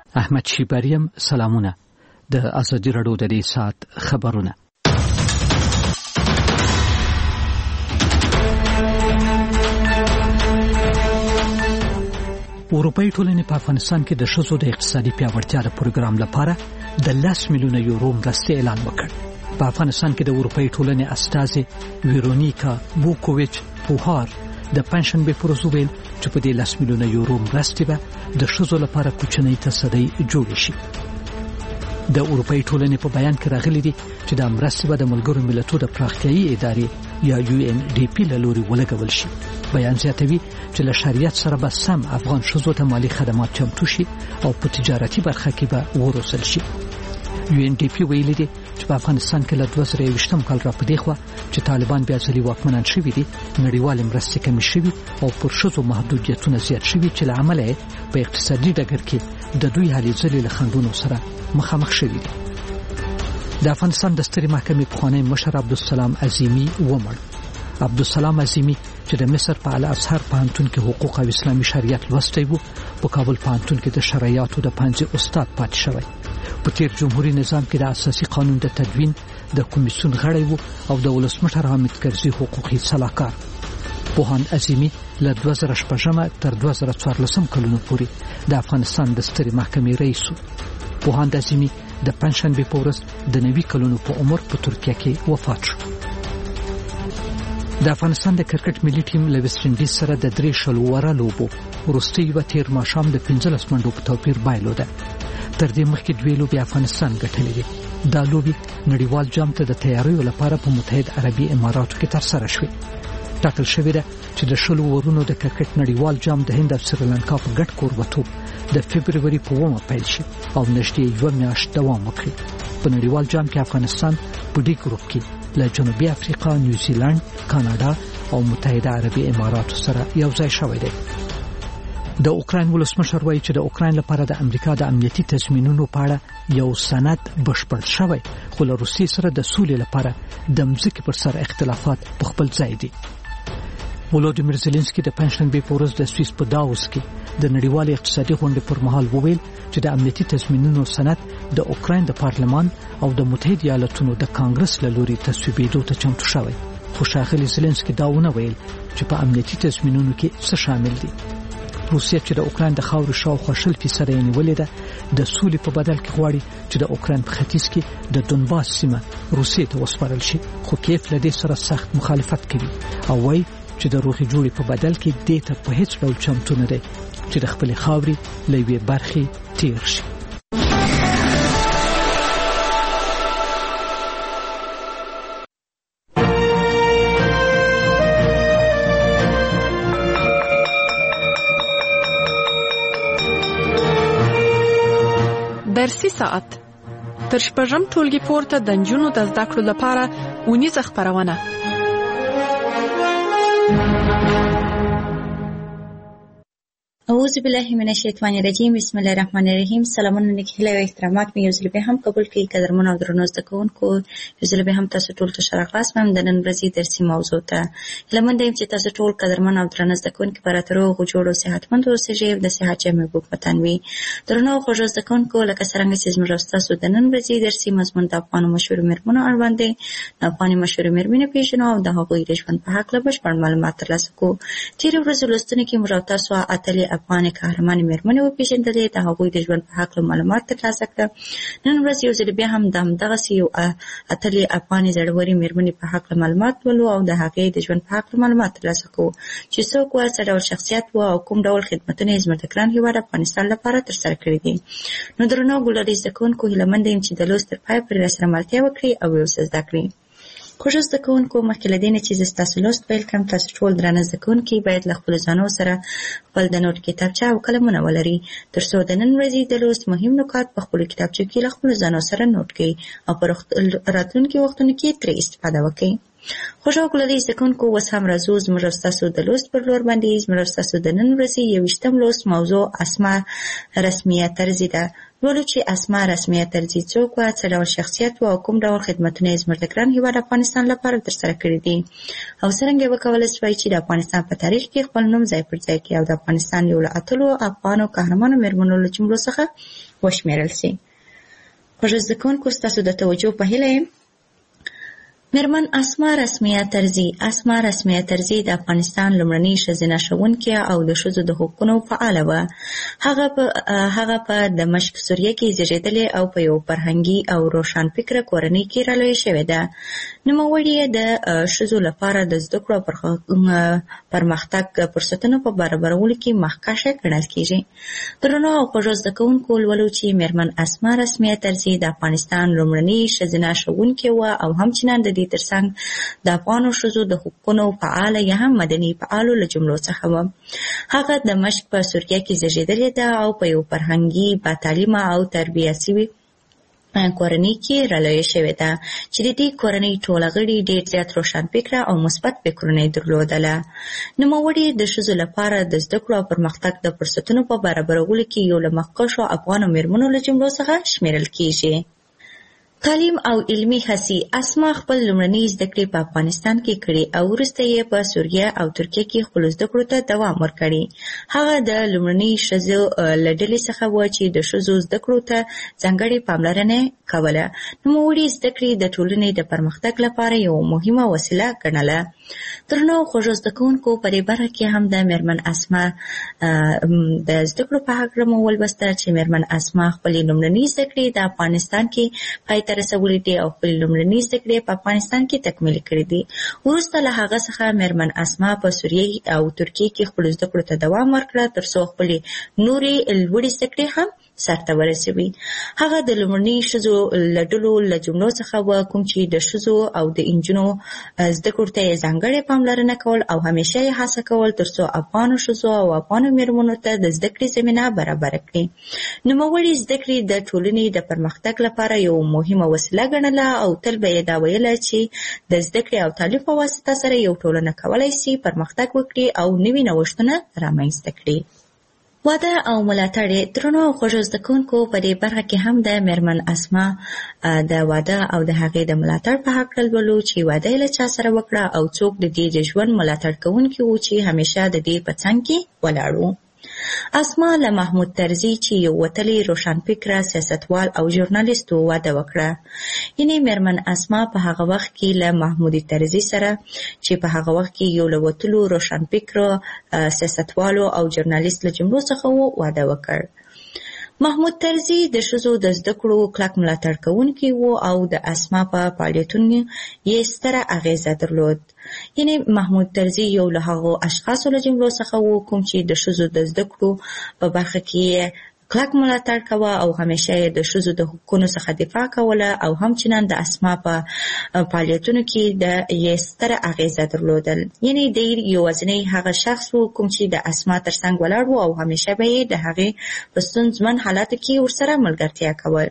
احمد شیبریم سلامونه. د ازادي رادیو د دې ساعت خبرونه. اروپאי ټولنې په افغانستان کې د ښځو د اقتصادي پیاوړتیا د پروګرام لپاره د 10 میلیونه یورو مرستې اعلان وکړ. په افغانستان کې د اروپאי ټولنې استازي ویرونیکا بوکوویچ پوهار د پنځشنبه پر ورځ ویل چې په دې 10 میلیونه یورو مرستې به د ښځو لپاره کوچنۍ تصدۍ جوړ شي. د اروپאי ټولنې په بیان کې راغلي دي چې د مرستې به د ملګرو ملتونو د پراختیایي ادارې یا UNDP له لوري ولګول شي. بیان زیاتوي چې له شریعت سره به سم افغان ښځو ته مالی خدمات چمتو شي او په تجارتي برخه کې به وروسل شي. UNDP ویلي دي چې په افغانستان کې له 2020 کال را پدې خو چې طالبان بیا ځلې واکمنان شوي دي، نړیوال مرستې کمې شوي او پر ښځو محدودیتونه زیات شوي چې له امله په اقتصادي ډګر کې د دوی هلې ځلې له خنډونو سره مخامخ شوي دي. د افغانستان د سترې محکمې پخوانی مشر عبدالسلام عظیمی ومړ. عبدالسلام عظیمی چې د مصر په الازهر پوهنتون کې حقوق او اسلامي شریعت لوستی وو، په کابل پوهنتون کې د شرعیاتو د پنځه استاد پاتې شوی. په تیر جمهوریت نظام کې د اساسي قانون د تدوین د کمیسیون غړی وو او د ولسمشر حامد کرزي حقوقي صلاحکار. پوهاند عظیمی له 2016 تر 2014 کلونو پورې د افغانستان د سترې محکمې رئیس وو. پوهاند عظیمی د پنځشنبه په ورځ د 90 کلونو په عمر په ترکیه کې وفات شو. د افغانستان د کرکټ ملي ټیم له ویسټ انډیز سره د 3 شلوره لوبو وروستۍ و تیر ماښام د 15 منډو په توپیر بایلوده. تر دې مخکې دوی لوبې افغانستان ګټلې دي. دا لوبې نړیوال جام ته د تیاریو لپاره په متحده عربي اماراتو کې ترسره شوې. ټاکل شوې ده چې د شلو ورونو د کرکټ نړیوال جام د هند او سریلانکا په ګډ کوربتوب د فبرवरी په 1 پیل شي او نږدې 1 میاشت دوام وکړي. په نړیوال جام کې افغانستان په ډي ګروپ کې له جنوبي افریقا، نیوزیلند، کاناډا او متحده عربي اماراتو سره یو ځای شوی دی. د اوکراین ولسمشر وایي چې د اوکراین لپاره د امریکا د امنیتي تضمینونو په اړه یو سند بشپړ شوی، خو له روسیې سره د سولې لپاره د مځکې پر سر اختلافات په خپل ځای دي. ولودیمیر زيلنسکي د پنځشنبه په ورځ د سویس په داوس کې د نړیوال اقتصادي غونډې پر مهال وویل چې د امنیتي تضمینونو سند د اوکراین د پارلمان او د متحده ایالاتونو د کانګرس له لوري تصویبېدو ته چمتو شوی. خو ښاغلي زيلنسکي دا ونه ویل چې په امنیتي تضمینونو کې څه شامل دي. روسیه چې د اوکراین د خاورې شاوخوا 0% یې نیولې ده، د سولې په بدل کې غواړي چې د اوکراین په ختیځ کې د دونباس سیمه روسیې ته وسپارل شي. خو کیف له دې سره سخت مخالفت کوي او وایي چې د روغې جوړې په بدل کې دې ته په هیڅ ډول چمتو نه دی چې د خپل خاورې له یوې برخې تیر شي. درسي ساعت تر شپږم ټولګي پورته د نجونو د زده کړو لپاره اونیزه خپرونه. اعوذ بالله من الشیطان الرجیم. بسم الله الرحمن الرحیم. سلامونه نکهله او احترامات مې یو ځل به هم قبول کړئ. قدرمن او درنو زده کوونکو، یو ځل به هم تاسو ټول ته ښه راغلاست. د نن ورځې درسي موضوع ته لمنده چې تاسو ټول قدرمن او درنو زده کوونکو په راتلو غوړو صحتمند اوسئ، د صحت جامع بوختن وي. درنو خوږ زده کوونکو، لکه څنګه چې زموږ تاسو د نن ورځې درسي مضمون د افغان مشهور میرمنو اړوند دی. د افغان مشهور میرمنې پیژنو او د هغوی د ژوند په حق له بشپړ معلومات ترلاسه کوو. تیر ورځ لوستنه کې موږ تاسو اتلې افغان قهرمان میرمنې وپېژندلې، د هغوی د ژوند په حق له معلومات ترلاسه کړل. نن ورځ یو ځل بیا هم دغسې یو اتلې افغانې زړورې میرمنې په حق له معلومات ولو او د هغې د ژوند په حق له معلومات ترلاسه کوو چې څوک وه، څه ډول شخصیت و او کوم ډول خدمتونه یې زموږ د ګران هېواد افغانستان لپاره ترسره کړي دي. نو درنو ګلالي زده کوونکو، هیله منده یم چې د لوست تر پایه پورې راسره ملتیا وکړي او یو څه زده کړي. خوږ زده کوونکو، مخکې له دې نه چې زه ستاسو لوست پیل کړم، تاسو ټول درانه زده کوونکي باید له خپلو ځانو سره خپل د نوټ کتابچه او قلمونه ولري، تر څو د نن ورځې د لوست مهم نکات په خپلو کتابچو کې له خپلو ځانو سره نوټ کړئ او په راتلونکي وختونو کې ترې استفاده وکړئ. خوشحال کولای زده کوونکو اوس هم راځو زموږ او ستاسو د لوست پر لور باندې. زموږ او ستاسو د نن ورځې 21م لوست موضوع اسماء رسمیه طرزي ده. ولو چې اسماء رسمیه طرزي څوک وه، څه ډول شخصیت وه او کوم ډول خدمتونه یې زموږ د ګران هېواد افغانستان لپاره ترسره کړي دي او څرنګه یې وکولی شوای چې د افغانستان په تاریخ کې خپل نوم ځای پر ځای کړي او د افغانستان یو له اتلو افغانو قهرمانو مېرمنو له جملو څخه وشمېرل سي. خوږ زده کوونکو ستاسو د توجه په هیله یم. مېرمن اسماء رسمیه طرزي. اسماء رسمیه طرزي د افغانستان لومړنۍ ښځینه ښوونکې او د ښځو د حقونو فعاله وه. هغه په دمشق سوریه کې زیږېدلې او په یو فرهنګي او روښانفکره کورنۍ کې رالویه شوې ده. نوموړې یې د ښځو لپاره د زده کړو او پرمختګ فرصتونو په برابرولو کې مخکښه ګڼل کېږي. درنو او خوږو زده کوونکو، لولو چې مېرمن اسماء رسمیه طرزي د افغانستان لومړنۍ ښځینه ښوونکې وه او همچنان د دې ترڅنګ د افغانو ښځو د حقونو فعاله یا هم مدني فعالو له جملو څخه وه. هغه د دمشق په سوریه کې زیږېدلې ده او په یو فرهنګي با تعلیمه او تربیه شوي کورنۍ کې رالویه شوې ده چې د دې کورنۍ ټول غړي ډېر زیات روښانفکره او مثبت فکرونه یې درلودله. نوموړې د ښځو لپاره د زده کړو او پرمختګ د فرصتونو په برابرولو کې یو له مخکښو افغانو مېرمنو له جملو څخه شمېرل کېږي. تعلیم او علمي هڅې. اسماء خپل لومړنۍ زده کړې په افغانستان کې کړې او وروسته یې په سوریه او ترکیه کې خپلو زده کړو ته دوام ورکړی. هغه د لومړنۍ ښځو له ډلې څخه وه چې د ښځو زده کړو ته ځانګړې پاملرنه کوله. نوموړې زده کړې د ټولنې د پرمختګ لپاره یوه مهمه وسیله ګڼله. درنو خوږو زده کوونکو، په دې برخه کې هم د مېرمن اسماء د زده کړو په هکله مو ولوسته چې مېرمن اسماء خپلې لومړنۍ زده کړې د افغانستان کې پای ته رسولې دي او خپلې لومړنۍ زده کړې په افغانستان کې تکمیل کړې دي. وروسته له هغه څخه مېرمن اسماء په سوریه او ترکیه کې خپلو زده کړو ته دوام ورکړه تر څو خپلې نورې لوړې زده کړې هم سرته ورسوي. هغه د لومړنۍ ښځو له ډلو له جملو څخه وه کوم چې د ښځو او د نجونو زده کړو ته یې ځانګړې پاملرنه کول او همیشه یې هڅه کول تر څو افغانو ښځو او افغانو مېرمنو ته د زده کړې زمینه برابره کړي. نوموړې زده کړې د ټولنې د پرمختګ لپاره یو مهمه وسیله ګڼله او تل به یې دا ویله چې د زده کړې او تعلیم په واسطه سره یو ټولنه کولی شي پرمختګ وکړي او نوي نوښتونه رامنځته کړي. واده او ملاتړ. درنو او خوږو زده کوونکو، په دې برخه کې هم د مېرمن اسماء د واده او د هغې د ملاتړ په هکله لولو چې واده یې له چا سره وکړه او څوک د دې د ژوند ملاتړ کوونکي وو چې همیشه د دې په څنګ کې ولاړ وو. اسماء له محمود طرزي چې یو وتلی روښانفکره سیاستوال او ژورنالیست و واده وکړه. یعنې مېرمن اسماء په هغه وخت کې له محمود طرزي سره چې په هغه وخت کې یو له وتلو روښانفکره سیاستوالو او ژورنالیست له جملو څخه و واده وکړ. محمود طرزي د ښځو د زده کړو کلک ملاتړ کوونکی و او د اسماء په فعالیتونو یې ستره اغیزه درلود. یعنې محمود طرزي یو له هغو اشخاصو له جملو څخه و کوم چې د ښځو د زده کړو په برخه کې کلک ملاتړ کوه او همیشه یې د ښځو د حقونو څخه دفاع کوله او همچنان د اسماء په فعالیتونو کې یې ستره اغیزه درلودل. یعنې دی یوازینی هغه شخص و کوم چې د اسماء تر څنګ ولاړ و او همیشه به یې د هغې په ستونزمن حالاتو کې ورسره ملګرتیا کول.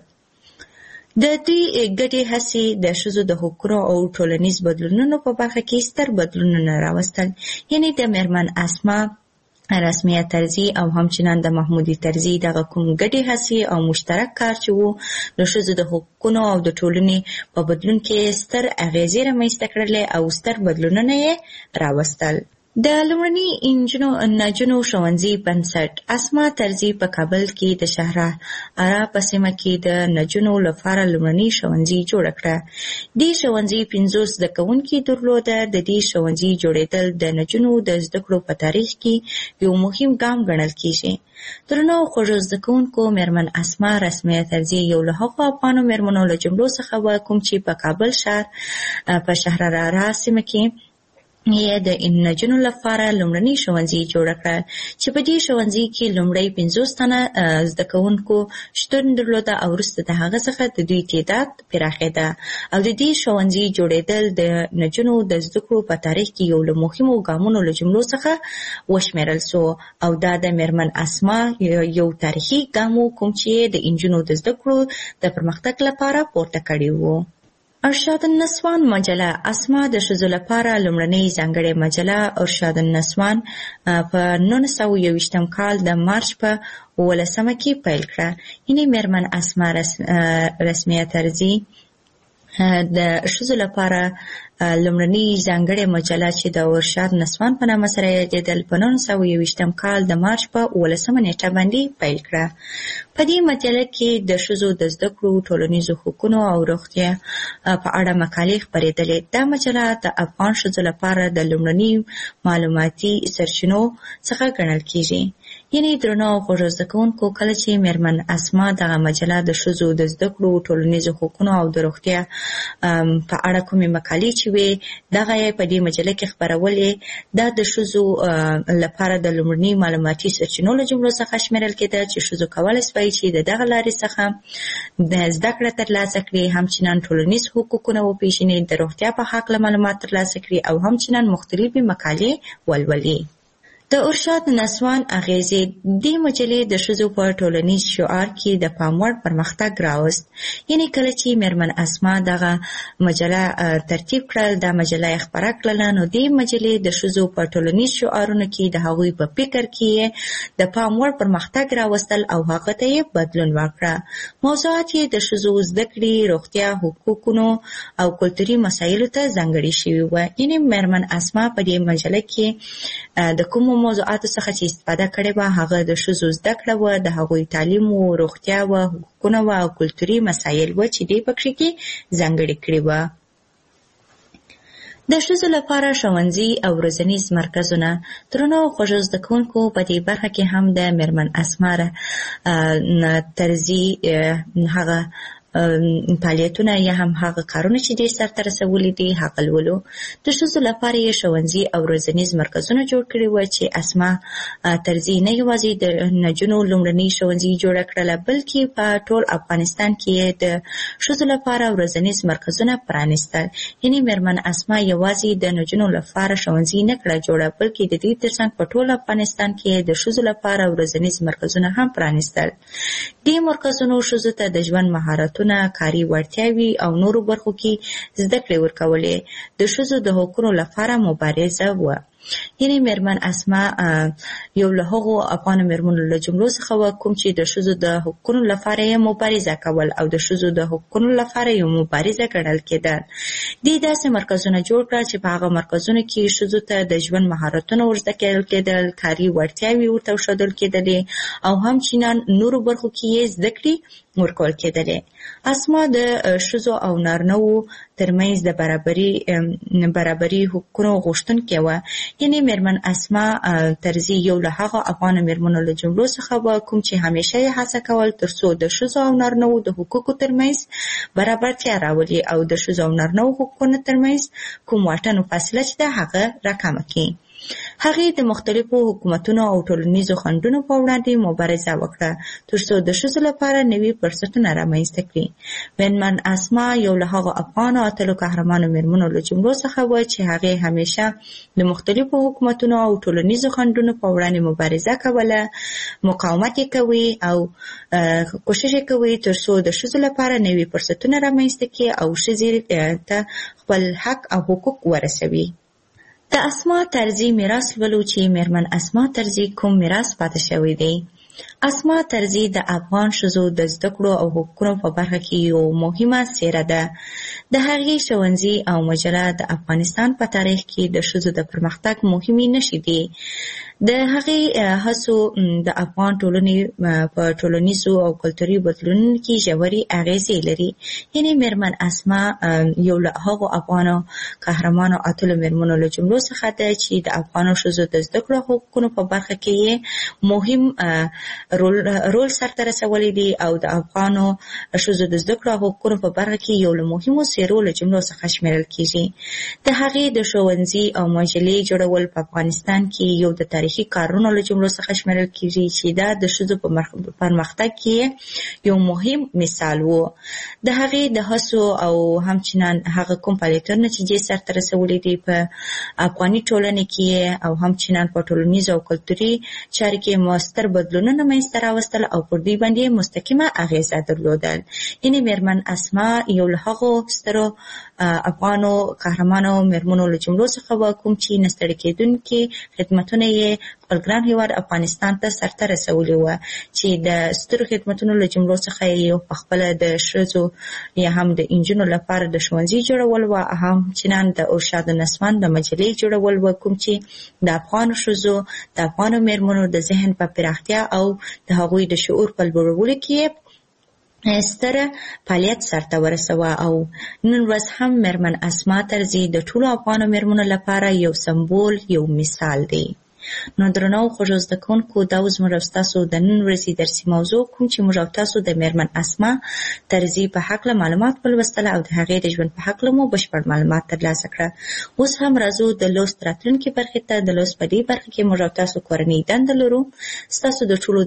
د دې ګډې هڅې د ښځو د حقونو او ټولنیز بدلونونو په برخه کې ستر بدلونونه راوستل. یعنې د مېرمن اسماء رسمیه طرزي او همچنان د محمود طرزي دغه کوم ګډې هڅې او مشترک کار چې وو د ښځو د حقونو او د ټولنې په بدلون کې ستر اغیزې رامنځته کړلې او ستر بدلونونه یې راوستل. د لومړني نجونو ښوونځي بنسټ. اسماء طرزي په کابل کې د شهرارا په سیمه کې د نجونو لپاره لومړني ښوونځي جوړه کړه. دې ښوونځي 50 زده کوونکي درلوده. د دې ښوونځي جوړېدل د نجونو د زده کړو په تاریخ کې یو مهم ګام ګڼل کېږي. درنو خوږو زده کوونکو، مېرمن اسماء رسمیه طرزي یو له هغو افغانو مېرمنو له جملو څخه وه کوم چې په کابل ښار په شهرارا سیمه کې یې د نجونو لپاره لومړني ښوونځي جوړه کړل چې په دې ښوونځي کې لومړی 50 تنه زده کوونکو شتون درلوده او وروسته د هغه څخه د دوی تعداد پراخېده او د دې ښوونځي جوړېدل د نجونو د زده کړو په تاریخ کې یو له مهمو ګامونو له جملو څخه وشمېرل سو او دا د مېرمن اسماء یو تاریخي ګام و کوم چې د نجونو د زده کړو د پرمختګ لپاره پورته کړی و. ارشاد النسوان مجله اسما د ښځو لپاره لومړنۍ ځانګړې مجله ارشاد النسوان په 1921 کال د مارچ په 18 کې پیل کړه. یعنې میرمن اسما رسمیه طرزي د ښځو لپاره لومړنۍ ځانګړې مجله چې د ارشاد نسوان په نامه سره یادېدل په 1921 کال د مارچ په 18 نیټه باندې پیل کړه. په دې مجله کې د ښځو د زده کړو، ټولنیزو حقوقو او روغتیا په اړه مقالې خپرېدلې. دا مجله د افغان ښځو لپاره د لومړني معلوماتي سرچینو څخه ګڼل کېږي. یعنې درنو خوږو زده کوونکو، کله چې میرمن اسما دغه مجله د ښځو د زده کړو، ټولنیزو حقوقو او د روغتیا په اړه کومې مقالې چې وې دغه یې په دې مجله کې خپرولې، دا د ښځو لپاره د لومړني معلوماتي سرچینو له جملو څخه شمیرل کېده چې ښځو کولی شوای چې د دغه لارې څخه د زده کړه ترلاسه کړي، همچنان ټولنیز حقوقونه وپېژني، د روغتیا په هکله معلومات ترلاسه کړي او همچنان مختلفې مقالې ولولي. د ارشاد نسوان اغیزې دې مجلې د ښځو په ټولنیز شعار کې د پام وړ پرمختګ راوست. یعنې کله چې میرمن اسما دغه مجله ترتیب کړل، دا مجله یې خپره کړله، نو دې مجلې د ښځو په ټولنیز شعارونو کې د هغوی په فکر کې د پام وړ پرمختګ راوستل او هغه ته یې بدلون ورکړه. موضوعات یې د ښځو زده کړې، روغتیا، حقوقو او کلتوري مسایلو ته ځانګړي شوي وو. یعنې میرمن اسما په دې مجله کې د کومو موضوعاتو څخه چې استفاده کړې وه هغه د ښځو زده کړه وه، د هغوی تعلیم وه، روغتیا وه، حقوقونه وه او کلتوري مسایل وه چې دې پکې کې ځانګړي کړي وه. د ښځو لپاره ښوونځي او روزنیز مرکزونه. درنو خوږو زده کوونکو، په دې برخه کې هم د میرمن اسما طرزي هغه فعالیتونه یا هم هغه کارونه چې دې سرته رسولي دي هغه لولو. د ښځو لپاره یې ښوونځي او روزنیز مرکزونه جوړ کړي وو چې اسما طرزي نه یوازې د نجونو لومړنۍ ښوونځي جوړه کړله، بلکې په ټول افغانستان کې یې د ښځو لپاره روزنیز مرکزونه پرانیستل. یعنې میرمن اسما یوازې د نجونو لپاره ښوونځي نه کړه جوړه، بلکې د دې ترڅنګ په ټول افغانستان کې د ښځو لپاره روزنیز مرکزونه هم پرانیستل. دې مرکزونو ښځو ته د ژوند مهارتونه، کاري وړتیاوې او نورو برخو کې زده کړې ورکولې. د ښځو د حقوقو لپاره مبارزه وه. یعنې میرمن اسما یو له هغو افغانو میرمنو له جملو څخه وه کوم چې د ښځو د حقوقو لپاره یې مبارزه کول او د ښځو د حقوقو لپاره یو مبارزه ګڼل کېدل. دې داسې مرکزونه جوړ کړل چې په هغه مرکزونو کې ښځو ته د ژوند مهارتونه ورزده کېدل، کاري وړتیاوې ورته ښودل کېدلې او همچنان نورو برخو کې یې زده کړې ورکول کېدلې. اسما د ښځو او نارینه‌وو ترمنځ د برابري حقوقو غوښتونکې وه. یعنې میرمن اسما طرزي یو له هغو افغانو میرمنو له جملو څخه وه کوم چې همیشه یې هڅه کول ترڅو د ښځو او نارینه‌وو د حقوقو ترمنځ برابرتیا راولي او د ښځو او نارینه‌وو حقوقو ترمنځ کوم واټن او فاصله چې ده هغه راکمه کړي. هغې د مختلفو حکومتونو او ټولنیزو خنډونو په وړاندې مبارزه وکړه ترڅو د ښځو لپاره نوي فرصتونه رامنځته کړي. میرمن اسما یو له هغو افغانو اتلو قهرمانو میرمنو له جملو څخه وه چې هغې همیشه د مختلفو حکومتونو او ټولنیزو خنډونو په وړاندې مبارزه کوله، مقاومت یې کوي او کوشش یې کوي ترڅو د ښځو لپاره نوي فرصتونه رامنځته کړي او ښځې ته خپل حق او حقوق ورسوي. د اسما طرزي میراث لولو چې میرمن اسما طرزي کوم میراث پاتې شوی دی. اسما طرزي د افغان ښځو د زده کړو او حقوقو په برخه کې یو مهمه څیره ده. د هغې ښوونځي او مجله د افغانستان په تاریخ کې د ښځو د پرمختګ مهمې نښې دي. د هغې هڅو د افغان ټولنې په ټولنیزو او کلتوري بدلونونو کې ژورې اغیزې لري. یعنې میرمن اسما یو له هغو افغانو قهرمانو اتلو میرمنو له جملو څخه ده چې د افغانو ښځو د زده کړو حقوقو په برخه کې یې مهم رول سرته رسولی دی او د افغانو ښځو د زده کړو حقوقو په برخه کې یو له مهمو څیرو له جملو څخه شمیرل کېږي. د هغې د ښوونځي او مجلې جوړول په افغانستان کې یو د تاریخ تاریخي کارونو له جملو څخه شمیرل کیږي چې دا د ښځو په پرمختګ کې یو مهم مثال وو. د هغې د هڅو او همچنان هغه کوم فعالیتونه چې سرته رسولي دي په افغاني ټولنه کې او همچنان په ټولنیز او کلتوري چارو کې مؤثر بدلونونه منځته راوستل او پر دوی باندې مستقیمه اغیزه درلودل. یعنې میرمن اسما یو له هغو سترو افغانو قهرمانو میرمنو له جملو څخه وه کوم چې نه ستړي کېدونکي خدمتونه یې خپل ګران هېواد افغانستان ته سرته رسولي وه، چې د سترو خدمتونو له جملو څخه یې پخپله د ښځو یا هم د نجونو لپاره د ښوونځي جوړول وه، همچنان د ارشاد نسوان د مجلې جوړول وه کوم چې د افغانو ښځو د افغانو میرمنو د ذهن په پراختیا او د هغوی د شعور په لوړولو کې ستره فعالیت سرته ورسوه. او نن ورځ هم میرمن اسما ترزي د ټولو افغانو میرمنو لپاره یو سمبول، یو مثال دی. نو درنو خوږو زده کوونکو، دا اوس موږ او ستاسو د نن ورځې درسي موضوع کوم چې موږ او تاسو د میرمن اسما ترزي په هکله معلومات ولوستله او د هغې د ژوند په هکله مو بشپړ معلومات ترلاسه کړه. اوس هم راځو د لوست راتلونکې برخې ته. د لوست په دې برخه کې موږ او تاسو کورنۍ دنده لرو. ستاسو د ټولو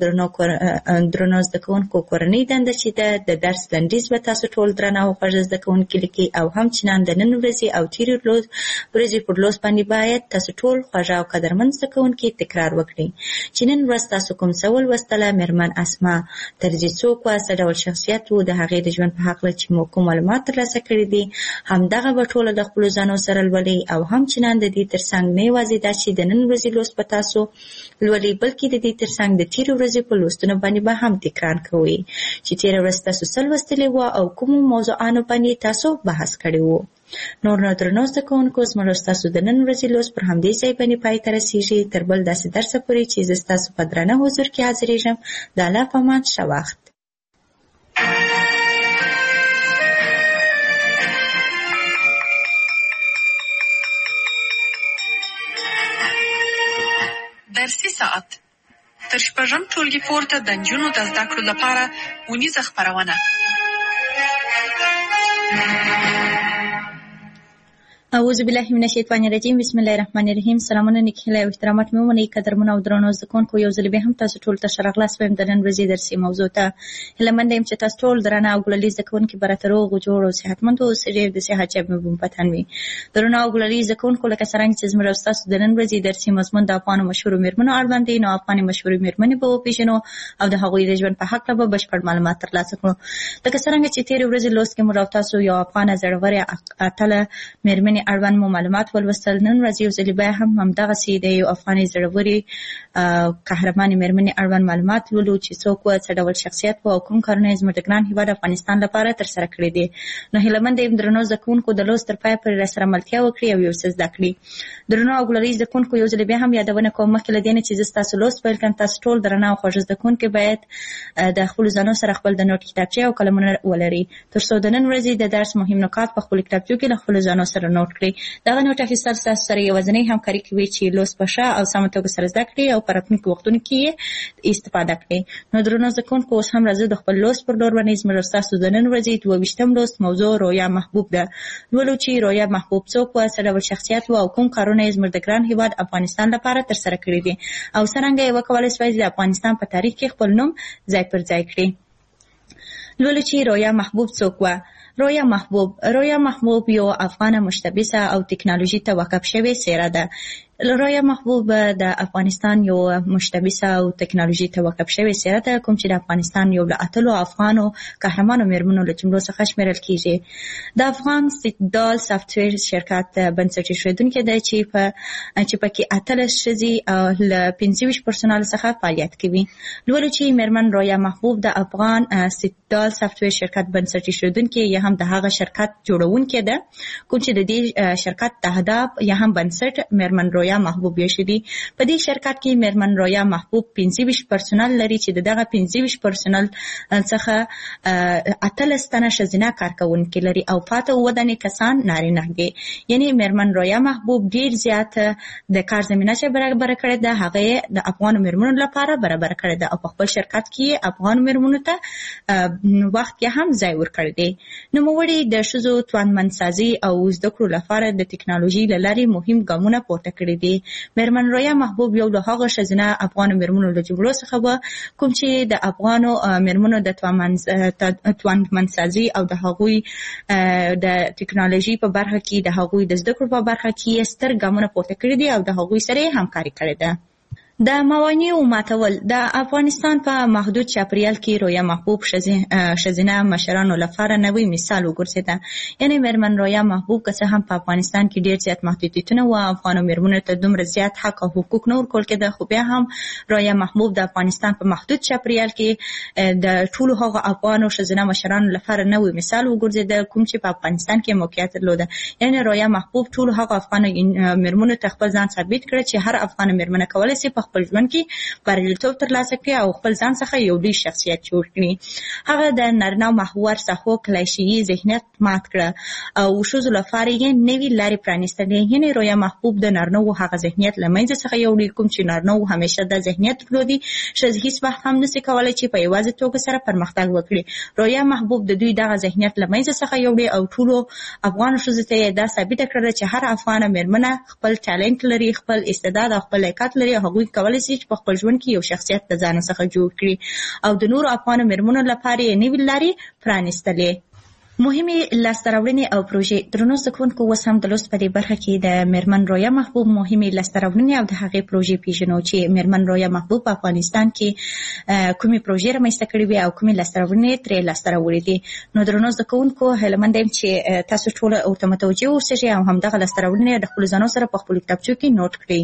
درنو زده کوونکو کورنۍ دنده چې ده د درس لنډیز به تاسو ټول درنه او خوږ زده کوونکي لیکي او همچنان د نن ورځې او تېرې ورځې پر لوست باندې باید تاسو ټول خوږ او قدرمن زده کوونکي تکرار وکړي چې نن ورځ تاسو کوم څه ولوستله. میرمن اسما ترزي څوک وه، څه ډول شخصیت و، د هغې د ژوند په هکله چې مو کوم معلومات ترلاسه کړي دي همدغه به ټوله د خپلو ځانو سره لولئ او همچنان د دې ترڅنګ نه یوازې دا چې د نن ورځې لوست به تاسو لولئ بلکې د دې ترڅنګ د تېرې ورځې په لوستونو باندې به هم تکرار کوئ چې تېره ورځ تاسو څه لوستلي وه او کومو موضوعانو باندې تاسو بحث کړی و. نور نو درنو زده کوونکو، زموږ ستاسو د نن ورځې لوست پر همدې ځای باندې پای ته رسېږي. تر بل داسې درسه پورې چې زه ستاسو په درانه حضور کې حاضرېږم. د الله په امان، ښه وخت. درسي ساعت تر شپږم ټولګي پورته د نجونو د زده کړو لپاره اونیزه خپرونه. اعوذ بالله من الشیطان الرجیم. بسم الله الرحمن الرحیم. سلامونه، نیکي او احترامات مې ومنئ. قدرمنو او درنو زده کوونکو، یو ځل بیا هم تاسو ټول ته ښه راغلاست وایم د نن ورځې درسي موضوع ته. هیله منده یم چې تاسو ټول درانه او ګلالي زده کوونکي به راته روغ جوړ او صحتمند اوسئ. ډېر د صحت جیب مې بوم پتن وي. درنو او ګلالي زده کوونکو، لکه څرنګه چې زموږ او ستاسو د نن ورځې درسي مضمون د افغانو مشهورو میرمنو اړوند دی، نو افغاني مشهورې میرمنې به وپېژنو او د هغوی د ژوند په هکله به بشپړ معلومات ترلاسه کړو. لکه څرنګه چې تېرې ورځې لوست کې موږ او تاسو یو افغانه زړورې اتله میرمنې اړوند مو معلومات ولوستل. نن ورځ یو ځل بیا هم همدغسې د یو افغاني زړورې قهرمانې میرمنې اړوند معلومات لولو چې څوک وه، څه ډول شخصیت وه او کوم کارونه یې زموږ د ګران هېواد افغانستان لپاره ترسره کړي دي. نو هیله منده یم درنو زده کوونکو د لوست تر پایه پورې راسره ملتیا وکړي او یو څه زده کړي. درنو او ګلالي زده کوونکو، یو ځل بیا هم یادونه کوم مخکې له دې نه چې زه ستاسو لوست پیل کړم، تاسو ټول درنه او خوږ زده کوونکي باید د خپلو ځانو سره خپل د نوټ کتابچې او قلمونه ولري تر څو د نن ورځې د درس مهم نکات په خپلو کتابچو کې له خپلو ځانو سره نوټ کړئ. دغه نوټ اخیستل ستاسو سره یوازینۍ همکاري کوي چې لوست په ښه او سمه توګه سره زده کړئ او په راتلونکو وختونو کې یې استفاده کړئ. نو درنو زده کوونکو، اوس هم راځو د خپل لوست پر لور باندې. زموږ ستاسو د نن ورځې 22 لوست موضوع رویا محبوب ده. لولو چې رویا محبوب څوک وه، څه ډول شخصیت وه او کوم کارونه یې زموږ د ګران هېواد افغانستان لپاره ترسره کړي دي او څرنګه یې وکولی سوای د افغانستان په تاریخ کې خپل نوم ځای پر ځای کړي. لولو چې رویا محبوب څوک وه. رویا محبوب یو افغانه مشتبسه او تکنالوژي ته وقف شوې څېره ده. رویا محبوب د افغانستان یو مشتبسه او تکنالوژي ته وقف شوې څېره ده کوم چې د افغانستان یو له اتلو افغانو قهرمانو میرمنو له جملو څخه شمیرل کیږي. د افغان سټدال سافټویر شرکت بنسټ ایښودونکی دی چې پکې اتلس ښځې له 25 پرسونل څخه فعالیت کوي. لولو چې میرمن رویا محبوب د افغان سټدال سافټویر شرکت بنسټ ایښودونکی یا هم د هغه شرکت جوړونکی ده کوم چې د دې شرکت اهداف یا هم بنسټ میرمن رویا محبوب یشدي. په دې شرکت کې میرمن رویا محبوب 25 پرسونل لري چې دغه 25 پرسونل څخه 18 تنه ښځینه کارکونکي لري او پاته 9 تنه کسان نارینه دي. یعنی میرمن رویا محبوب ډیر زیات د کار زمینه چې برابر کړې ده هغه د افغان میرمنو لپاره برابر کړې ده او په خپل شرکت کې افغان میرمنو ته وخت کې هم ځای ورکړی دی. نوموړي د ښځو توانمندسازي او زده کړو لپاره د ټکنالوژي له لارې مهم ګامونه پورته کړي دي. میرمن رویا محبوب یو له هغه ښځینه افغان میرمنو له جملو څخه و کوم چې د افغانو میرمنو د توانمندسازي او د هغوی د ټکنالوژي په برخه کې د هغوی د زده کړو په برخه کې ستر ګامونه پورته کړي دي او د هغوی سره همکاري کړې ده. د موانعو ماتول د افغانستان په محدود چاپریال کې رویا محبوب ښځینه مشرانو لپاره نوی مثال وګرځېده. یعنې میرمن رویا محبوب که څه هم په افغانستان کې ډېر زیات محدودیتونه و، افغانو میرمنو ته دومره زیات حق او حقوق نه ورکول کېده، خو بیا هم رویا محبوب د افغانستان په محدود چاپریال کې د ټولو هغو افغانو ښځینه مشرانو لپاره نوی مثال وګرځېده کوم چې په افغانستان کې موقعیت درلوده. یعنې رویا محبوب ټولو هغو افغانو میرمنو ته خپل ځان ثابت کړ چې هر افغانه میرمنه کولی شي په خپل ژوند کې بریالیتوب ترلاسه کړي او خپل ځان څخه یو لوی شخصیت جوړ کړي. هغه د نارینه محور څخه کلیشه‌ایي ذهنیت مات کړ او ښځو لپاره یې نوې لارې پرانیستلې. یعنې رویا محبوب د نارینه‌و هغه ذهنیت له منځه څخه یوړی کوم چې نارینه‌و همیشه دا ذهنیت درلودي ښځې هیڅ وخت هم نشي کولی چې په یوازې توګه سره پرمختګ وکړي. رویا محبوب د دوی دغه ذهنیت له منځه څخه یوړی او ټولو افغان ښځو ته یې دا ثابته کړه چې هر افغانه میرمنه خپل ټالنټ لري، خپل استعداد او خپل لیاقت لري او هغوی کولی شي په خپل ژوند کې یو شخصیت د ځان څخه جوړ کړي او د نورو افغانو میرمنو لپاره یې نوې لارې پرانیستلې. مهمې لاسته راوړنې او پروژې. درنو زده کوونکو، اوس هم د لوست په دې برخه کې د میرمن رویا محبوب مهمې لاسته راوړنې او د هغې پروژې پیژنو چې میرمن رویا محبوب په افغانستان کې کومې پروژې رامنځته کړې وې او کومې لاسته راوړنې ترې لاسته راوړې دي. نو درنو زده کوونکو، هیله مند یم چې تاسو ټول ورته متوجه اوسئ او همدغه لاسته راوړنې د خپلو ځانو سره په خپلو کتابچو کې نوټ کړئ.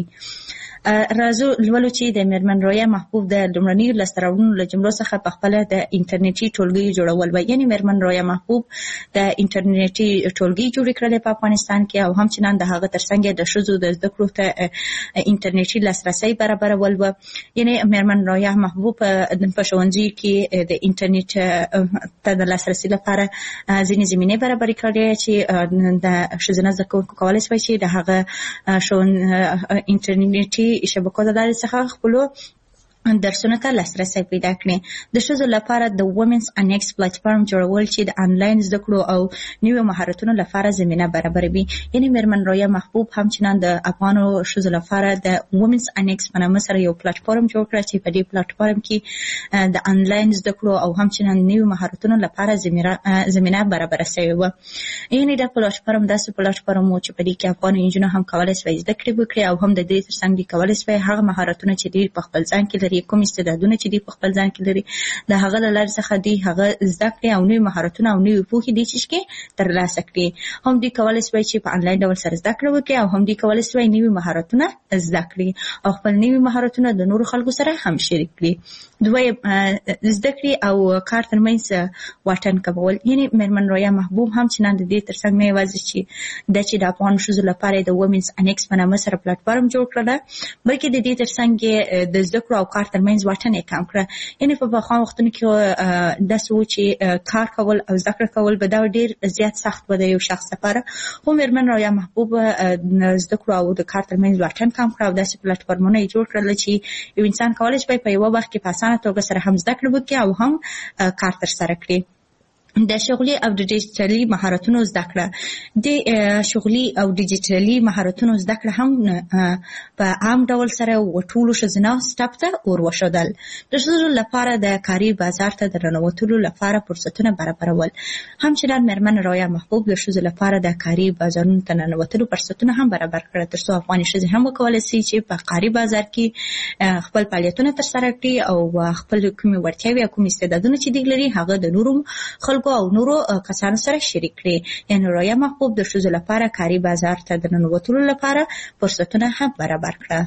راځو لولو چې د میرمن رویا محبوب د لومړنیو لاسته راوړنو له جملو څخه په خپله د انټرنیټي ټولګیو جوړول و. یعنې میرمن رویا محبوب د انټرنیټي ټولګي جوړې کړلې په افغانستان کې او همچنان د هغه ترڅنګ د ښځو د زده کړو ته انټرنیټي لاسرسی برابرول و. یعنې میرمن رویا محبوب په ښوونځیو کې د انټرنیټ ته د لاسرسي لپاره ځینې زمینې برابرې کړې چې د ښځینه زده کوونکو کولی شوی چې د هغه انټرنیټي شبکو د لارې څخه خپلو درسونه ته لاسرسی پیدا کړي. د ښځو لپاره د وومنز انیکس پلیټفارم جوړول چې د آنلاین زده کړو او نویو مهارتونو لپاره زمینه برابروي. یعنې میرمن رویا محبوب همچنان د افغانو ښځو لپاره د وومنز انیکس په نامه سره یو پلیټفارم جوړ کړ چې په دې پلیټفارم کې د آنلاین زده کړو او همچنان نویو مهارتونو لپاره زمینه برابره شوې وه. یعنې دا پلیټفارم داسې پلیټفارم و چې په دې کې افغانو نجونو هم کولی شوی زده کړې وکړي او هم د دې ترڅنګ دوی کولی شوی هغه مهارتونه چې دوی په خپل ځان کې لري، کوم استعدادونه چې دوی په خپل ځان کې لري، د هغه له لارې څخه دوی هغه زده کړي او نوي مهارتونه او نوي پوهې دوی چې ترلاسه کړي. هم دوی کولی شوی چې په آنلاین ډول سره زده کړه وکړي او هم دوی کولی شوی نوي مهارتونه زده کړي او خپل نوي مهارتونه د نورو خلکو سره هم شریک کړي. دویم، زده کړې او کار ترمنځ واټن کمول. یعنې میرمن رویا محبوب همچنان د دې ترڅنګ نه یوازې چې د افغان ښځو لپاره د وومنز انیکس په نامه سره پلیټفارم جوړ کړله، بلکې د دې ترڅنګ د زده کړو او کار ترمنځ واټن یې کم کړه. یعنې په پخوا وختونو کې داسې و چې کار کول او زده کړه کول به دا ډېر زیات سخت و د یو شخص لپاره، خو میرمن رویا محبوب زده کړو او د کار ترمنځ واټن کم کړه او داسې پلیټفارمونه یې جوړ کړل چې یو انسان کولی شي په یوه وخت کې په اسانه توګه سره هم زده کړه وکړي او هم کار ترسره کړي. د شغلي او ډیجیټلي مهارتونو زده کړه. د شغلي او ډیجیټلي مهارتونو زده کړه هم په عام ډول سره ټولو ښځینه سټاپ ته وښودل. د ښځو لپاره د کاري بازار ته د ننوتلو لپاره فرصتونه برابرول. همچنان میرمن رویا محبوب د ښځو لپاره د کاري بازارونو ته ننوتلو فرصتونه هم برابر کړل تر څو افغاني ښځې هم وکولی شي چې په کاري بازار کې خپل فعالیتونه ترسره کړي او خپل کومې وړتیاوې او کوم استعدادونه چې دوی لري هغه د نورو خلکو او نورو کسانو سره شریک کړي. یعنې رویا محبوب د ښځو لپاره کاري بازار ته د ننوتلو لپاره فرصتونه هم برابر کړه.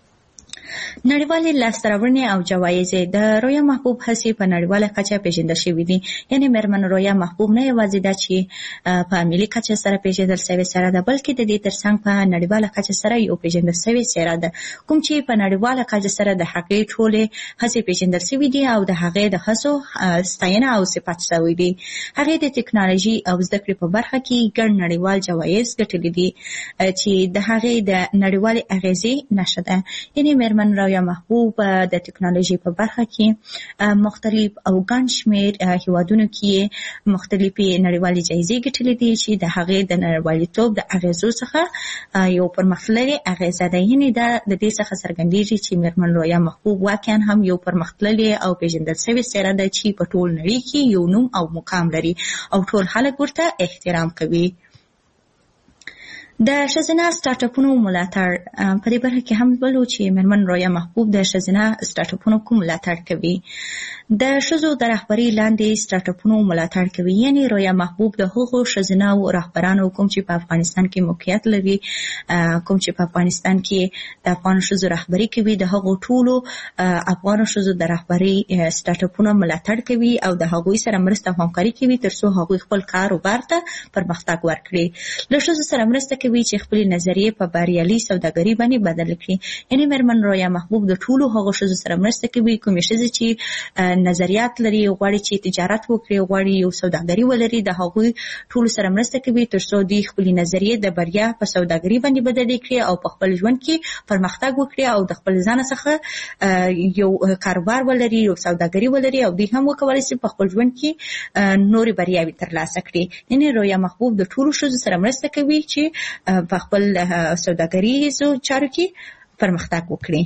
نړیوالې لاسته راوړنې او جوایز. د رویا محبوب هڅې په نړیواله کچه پیژندل شوې دي. یعنې میرمن رویا محبوب نه یوازې دا چې په ملي کچه سره پیژندل شوې څېره ده، بلکې د دې ترڅنګ په نړیواله کچه سره یو پیژندل شوې څېره ده، کوم چې په نړیواله کچه سره د هغې ټولې هڅې پیژندل شوې دي او د هغې د هڅو ستاینه او صفت شوی دي. هغې د ټکنالوژي او زده کړې په برخه کې ګڼ نړیوال جوایز ګټلي دي چې د هغې د نړیوالې اغېزې نښه ده. یعنې مېرمن راویه محبوب د ټکنالوژي په برخه کې مختلف او ګڼ شمېر هیوادونو کې مختلفې نړیوالې جایزې ګټلې دي چې د هغې د نړیوالتوب د اغېزو څخه یو پرمختللې اغېزه ده. یعنې دا د دې څخه څرګندېږي چې مېرمن راویه محبوب واقعا هم یو پرمختللې او پیژندل شوې څېره ده چې په ټول نړۍ کې یو نوم او مقام لري او ټول خلک ورته احترام کوي. د ښځینه سټارټ اپونو ملاتړ په دې برخه کې هم ولو چې مېرمن راویه محبوب د ښځینه سټارټ اپونو کوم ملاتړ کوي. د ښځو د رهبرۍ لاندې سټارټ اپونو ملاتړ کوي. یعنې راویه محبوب د هغو ښځینه رهبرانو کوم چې په افغانستان کې موقعیت لري، کوم چې په افغانستان کې د افغان ښځو رهبري کوي، د هغو ټولو افغان ښځو د رهبرۍ سټارټ اپونو ملاتړ کوي او د هغوی سره مرسته او همکاري کوي ترڅو هغوی خپل کاروبار ته پرمختګ ورکړي. له ښځو سره مرسته کوي چې خپل نظریې په بریالي سوداګري باندې بدل کړي. یعنې مېرمن راویه محبوب د ټولو هغو ښځو سره مرسته کوي کومې ښځې چې نظریات لري، غواړي چې تجارت وکړي، غواړي یو سوداګري ولري، د هغوی ټولو سره مرسته کوي ترڅو دوی خپل نظریې د بریا په سوداګري باندې بدلې کړي او په خپل ژوند کې پرمختګ وکړي او د خپل ځان څخه یو کاروبار ولري، یو سوداګري ولري او دوی هم وکولای شي په خپل ژوند کې نورې بریاوې ترلاسه کړي. یعنې راویه محبوب د ټولو ښځو سره مرسته کوي چې په خپل سوداګریزو چارو کې پرمختګ وکړي.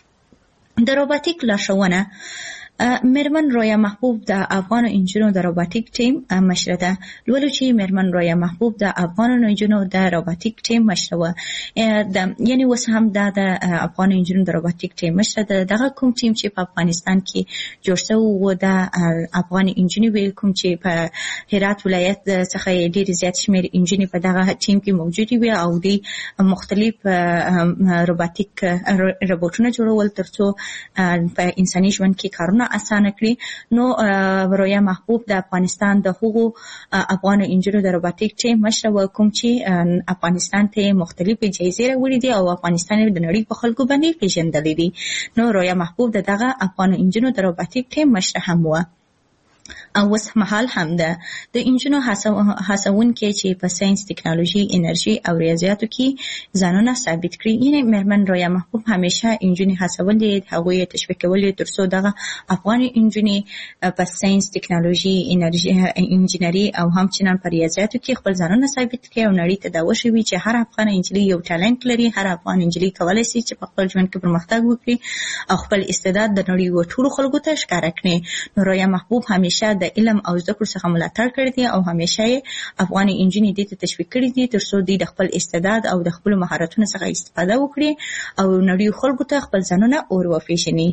د روباټیک لارښوونه مېرمن راویه محبوب د افغانو انجونو د روباټیک ټیم مشره ده. لولو چې مېرمن راویه محبوب د افغانو انجونو د روباټیک ټیم مشره وه. یعنې اوس هم دا د افغانو انجونو د روباټیک ټیم مشره ده. دغه کوم ټیم چې په افغانستان کې جوړ شوی و د افغان انجونې وې، کوم چې په هرات ولایت څخه ډېرې زیات شمېر انجونې په دغه ټیم کې موجودې وې او دوی مختلف روباټیک روبوټونه جوړول ترڅو په انساني ژوند کې کارونه اسانه کړي. نو راویه محبوب د افغانستان د هغو افغانو انجونو د روباټیک ټیم مشره وه کوم چې افغانستان ته مختلفې جایزې راوړي دي او افغانستان د نړۍ په خلکو باندې پیژندلی دي. نو راویه محبوب د دغه افغانو انجونو د روباټیک ټیم مشره هم وه او اوس مهال هم ده. د انجونو هڅونکې چې په ساینس، ټکنالوژي، انرژي او ریاضیاتو کې ځانونه ثابت کړي. یعنې مېرمن راویه محبوب همیشه انجونې هڅولې، هغوی یې تشویق کولې ترڅو دغه افغان انجونې په ساینس، ټکنالوژي، انرژي، انجینري او همچنان په ریاضیاتو کې خپل ځانونه ثابت کړي او نړۍ ته دا وښوي چې هر افغان انجلۍ یو ټالنټ لري، هر افغان انجلۍ کولی شي چې په خپل ژوند کې پرمختګ وکړي او خپل استعداد د نړۍ ټولو خلکو ته ښکاره کړي. نو راویه محبوب همیشه د علم او زده کړو څخه ملاتړ کړی دی او همیشه یې افغاني انجونې دې ته تشویق کړي دي ترڅو دوی د خپل استعداد او د خپلو مهارتونو څخه استفاده وکړي او نړۍ خلکو ته خپل ځانونه اور وپېژني.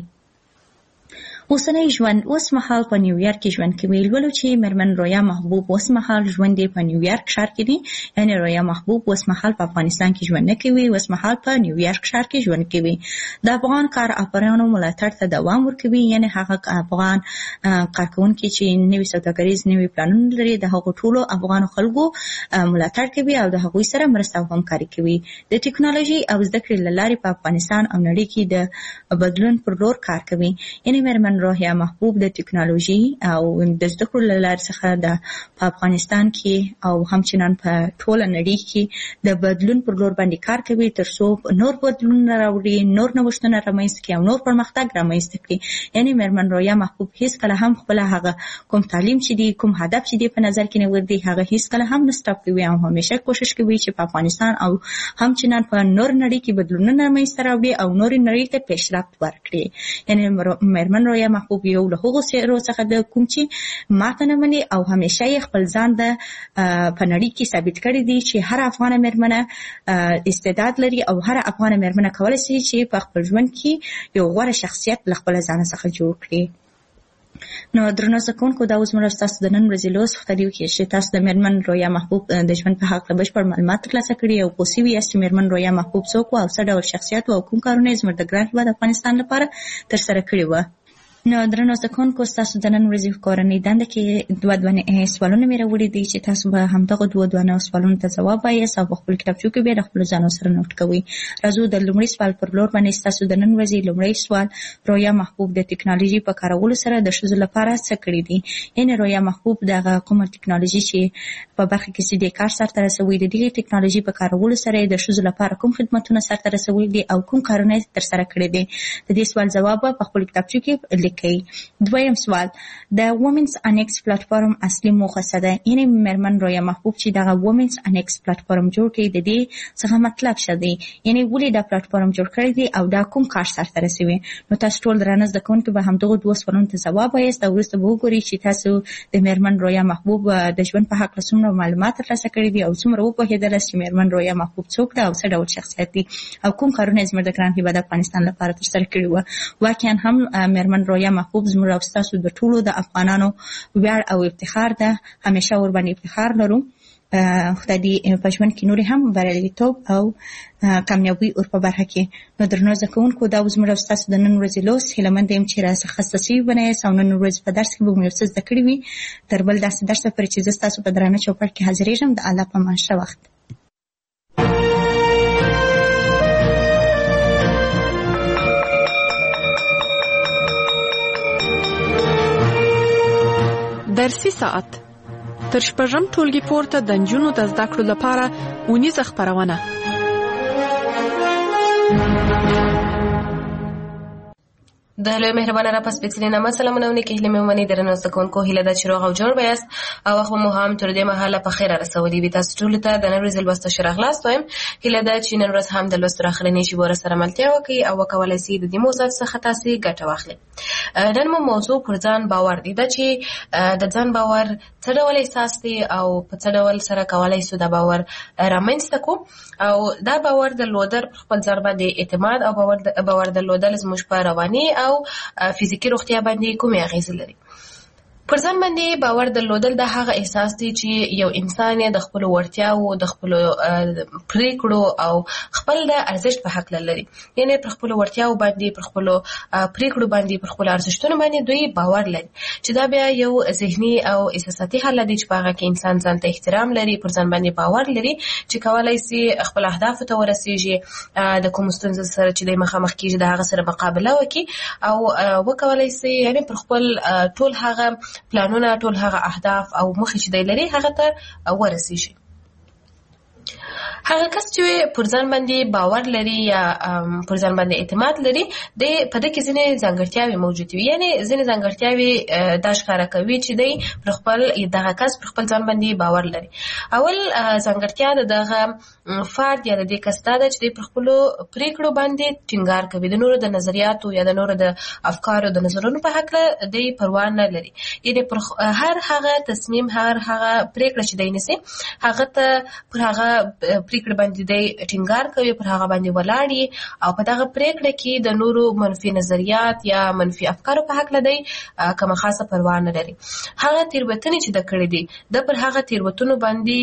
اوسنی ژوند اوس مهال په نیویارک کې ژوند کوي. لولو چې مېرمن راویه محبوب اوس مهال ژوند یې په نیویارک ښار کې دی. یعنې راویه محبوب اوس مهال په افغانستان کې ژوند نه کوي، اوس مهال په نیویارک ښار کې ژوند کوي. د افغان کار افرانو ملاتړ ته دوام ورکوي. یعنې هغه افغان کارکوونکي چې نوي سوداګریز نوي پلانونه لري د هغو ټولو افغانو خلکو ملاتړ کوي او د هغوی سره مرسته او همکاري کوي. د ټکنالوژي او زده کړې له لارې په افغانستان او نړۍ کې د بدلون پر لور کار کوي. یعنې مېرمن راویه محبوب د ټکنالوژي او د زده کړو له لارې څخه په افغانستان کې او همچنان په ټوله نړۍ کې د بدلون پر لور باندې کار کوي ترڅو نور بدلونونه راوړي، نور نوښتونه رامنځته کړي او نور پرمختګ رامنځته کړي. یعنې مېرمن راویه محبوب هیڅکله هم خپله هغه کوم تعلیم چې دی، کوم هدف چې دی په نظر کې نیول دی، هغه هیڅکله هم نه سټاپ کوي او همیشه کوشش کوي چې په افغانستان او همچنان په نور نړۍ کې بدلونونه رامنځته راوړي او نور نړۍ ته پیشرفت ورکړي. یعنې مېرمن راویه محبوب یو له هغو څېرو څخه ده کوم چې ماته نه مني او همیشه یې خپل ځان د په نړۍ کې ثابت کړی دی چې هر افغانه مېرمنه استعداد لري او هر افغانه مېرمنه کولی شي چې په خپل ژوند کې یو غوره شخصیت له خپله ځانه څخه جوړ کړي. نو درنو زده کوونکو، دا اوس موږ ستاسو د نن ورځې لوست خپرېدو کې چې تاسو د مېرمن راویه محبوب د ژوند په هکله بشپړ معلومات ترلاسه کړي او پوه شوي یاست چې مېرمن راویه محبوب څوک وه او څه ډول شخصیت و او کوم کارونه یې زموږ د ګران هېواد افغانستان لپاره ترسره کړي وه. نو درنو زده کوونکو ستاسو د نن ورځې کورنۍ دنده کې دوه سوالونه مې راوړي دي چې تاسو به همدغه دوه سوالونو ته ځواب وایاست او په خپل کتابچو کې بیا د خپلو ځانو سره نوټ کوئ. راځو د لومړي سوال پر لور باندې. ستاسو د نن ورځې لومړی سوال: رویا محبوب د ټکنالوژي په کارولو سره د ښځو لپاره څه کړي دي؟ یعنې رویا محبوب دغه کومه ټکنالوژي چې په برخه کې چې د کار سرته رسوي، د دې ټکنالوژي په کارولو سره د ښځو لپاره کوم خدمتونه سرته رسوي دي او کوم کارونه ترسره کړي دي؟ د دې سوال ځواب په خپل کتابچو کې لیکئ. دویم سوال: د وومنز انیکس پلیټفارم اصلي موخه څه ده؟ یعنې مېرمن رویا محبوب چې دغه وومنز انیکس پلیټفارم جوړ کړي د دې څخه مطلب څه دی؟ یعنې ولې دا پلیټفارم جوړ کړی دی او دا کوم کار سرته رسوي؟ نو تاسو ټول درانه زده کوونکي به همدغه دوه سوالونو ته ځواب وایاست او وروسته به وګورئ چې تاسو د مېرمن رویا محبوب د ژوند په هکله څومره معلومات ترلاسه کړي دي او څومره وپوهېدلاست چې مېرمن رویا محبوب څوک ده او څه ډول شخصیت دی او کوم کارونه یې زموږ د ګران هېواد افغانستان لپاره ترسره کړي وو. واقعا هم مېرمن رویا محبوب زموږ او ستاسو د ټولو د افغانانو ویاړ او افتخار ده. همیشه ورباندې افتخار لرو. خدای دې په ژوند کې نورې هم بریالیتوب او کامیابي ور په برخه کې. نو درنو زده کوونکو دا زموږ او ستاسو د نن ورځې لوست. هیله یم چې راڅخه خسته شوي به نه یاست او نن ورځ په درس کې به مو یو څه زده کړي وي. تر بل داسې درس پورې چې زه ستاسو په درانه چوپړ کې حاضرېږم. د الله په امان. ښه وخت. درسي ساعت تر شپږم ټولګي پورته د نجونو د زده کړو لپاره اونیزه خپرونه. د هلوی مهربانه را پس پکسلی نامه سلامونه که هیله میمونی در نوزده کنکو هیله دا چی روغ او جور بیست او وقت مو هم تر دی محله په خیر رسولی بی تاسو ټول ته د نن ورځې لوست شراغلاست وایم. هیله دا چې نن ورځ هم د لوست راخلنی شي ور سره ملتیا وکي او وکولای سي د دې موضوع څخه تاسو ګټه واخلئ. نن مو موضوع پر ځان باور دی دا چې د ځان باور څه ډول احساس دی او په څه ډول سره کولای سو د باور رامنځته کو او دا باور د لودر خپل ځان باندې اعتماد او باور د لودل زموږ په رواني او فزیکی روغتیا باندې کومه اغیزه لري. پر ځان باندې باور درلودل د هغه احساس دی چې یو انسان د خپل وړتیاو د خپل پریکړو او خپل د ارزښت په حق لري. یعنی پر خپل وړتیاو باندې پر خپل پریکړو باندې پر خپل ارزښتونو باندې دوی باور لري چې دا بیا یو ذهني او احساساتي حالت دی چې په هغه کې انسان ځان ته احترام لري، پر ځان باندې باور لري چې کولای شي خپل اهداف ته ورسیږي، د کوم ستونزې سره چې د مخامخ کیږي د هغه سره مقابله وکړي او وکولای شي یعنی پر خپل ټول هغه پلانونه ټول هغه اهداف او مخې چې دی لري هغه ته ورسیږي. هغه کس چې پر ځان باندې باور لري یا پر ځان باندې اعتماد لري د په دې کې ځینې ځانګړتیاوې موجود وي. یعنی ځینې ځانګړتیاوې دا ښکاره کوي چې دی پر خپل دغه کس پر خپل ځان باندې باور لري. اول ځانګړتیا د دغه فرد یا د دې کس دا ده چې دی پر خپل پریکړو باندې ټینګار کوي، د نورو د نظریاتو یا د نورو د افکارو د نظرونو په هکله دی پروا نه لري. یعنی پر هر هغه تصمیم هر هغه پریکړه چې دی نیسي هغه ته پر هغه پریکړه باندې دی ټینګار کوي، پر هغه باندې ولاړی او په دغه پریکړه کې د نورو منفي نظریات یا منفي افکارو په حق لدی کومه خاصه پروا نه لري. هغه تیروتنې چې د کړې دي د پر هغه تیروتنو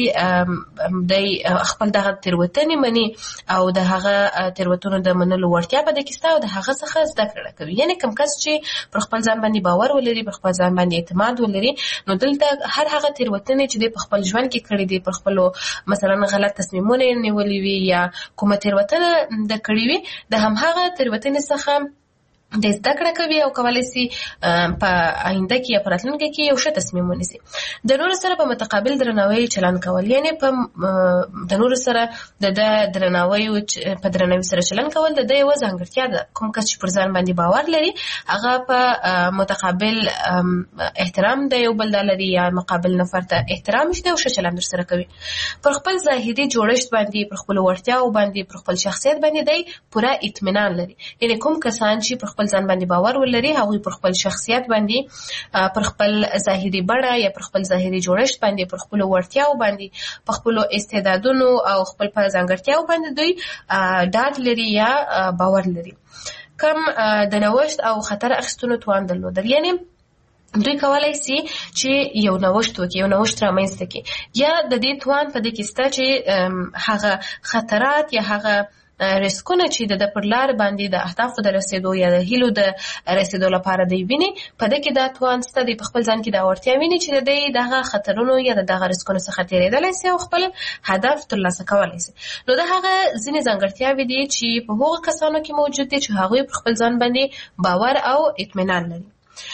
باندې دی خپل دغه تیروتنې مني او د هغه تیروتنو د منلو وړتیا په دې کې او د هغه څخه زده کړه کوي. یعنی کوم کس چې پر خپل ځان باندې باور ولري، پر خپل ځان باندې اعتماد ولري، نو دلته هر هغه تیروتنې چې د خپل ژوند کې کړې دي، پر خپل مثلا غلط تصمیمونه نیولې وي یا کومه تیروتنه د کړې وي د هماغه تیروتنې څخه د زده کړه کوي او کولای شي په آینده کې یا په راتلونکي کې یو ښه تصمیم ونیسي. د نورو سره په متقابل درناوي چلند کول، یعنی په د نورو سره د درناوي په درناوي سره چلند کول د یو ځانګړتیا ده. کوم کس چې پر ځان باندې باور لري هغه په متقابل احترام د یو بل لري یا مقابل نفر ته احترام شته او ښه چلند سره کوي. پر خپل ظاهري جوړښت باندې، پر خپل وړتیاو باندې، پر خپل شخصیت باندې دی پوره اطمینان لري. یعنی کوم کسان چې پر خپل ځان باندې باور ولري هغه پر خپل شخصیت باندې، پر خپل ظاهري بڼه یا پر خپل ظاهري جوړښت باندې، پر خپل وړتیاو باندې، په خپل استعدادونو او خپل په ځانګړتیاو باندې دوی ډاډ لري یا باور لري. کم د نوښت او خطر اخیستلو توان درلودل، یعنی دوی کولای شي چې یو نوښت وکړي، یو نوښت رامنځته کړي، یا د دې توان په دې کې شته چې هغه خطرات یا هغه ریسکونه چې د پر لار باندې د اهدافو د رسیدو یا د هیلو د رسیدو لپاره دی ویني، په دې کې دا توان سته دی په خپل ځان کې دا وړتیا ویني چې د دغه خطرونو یا دغه ریسکونو څخه تیریدلی سي او خپل هدف ترلاسه کولی سي. نو د هغه ځینې ځانګړتیاوې دي چې په هغو کسانو کې موجود دي چې هغوی پر خپل ځان باندې باور او اطمینان لري.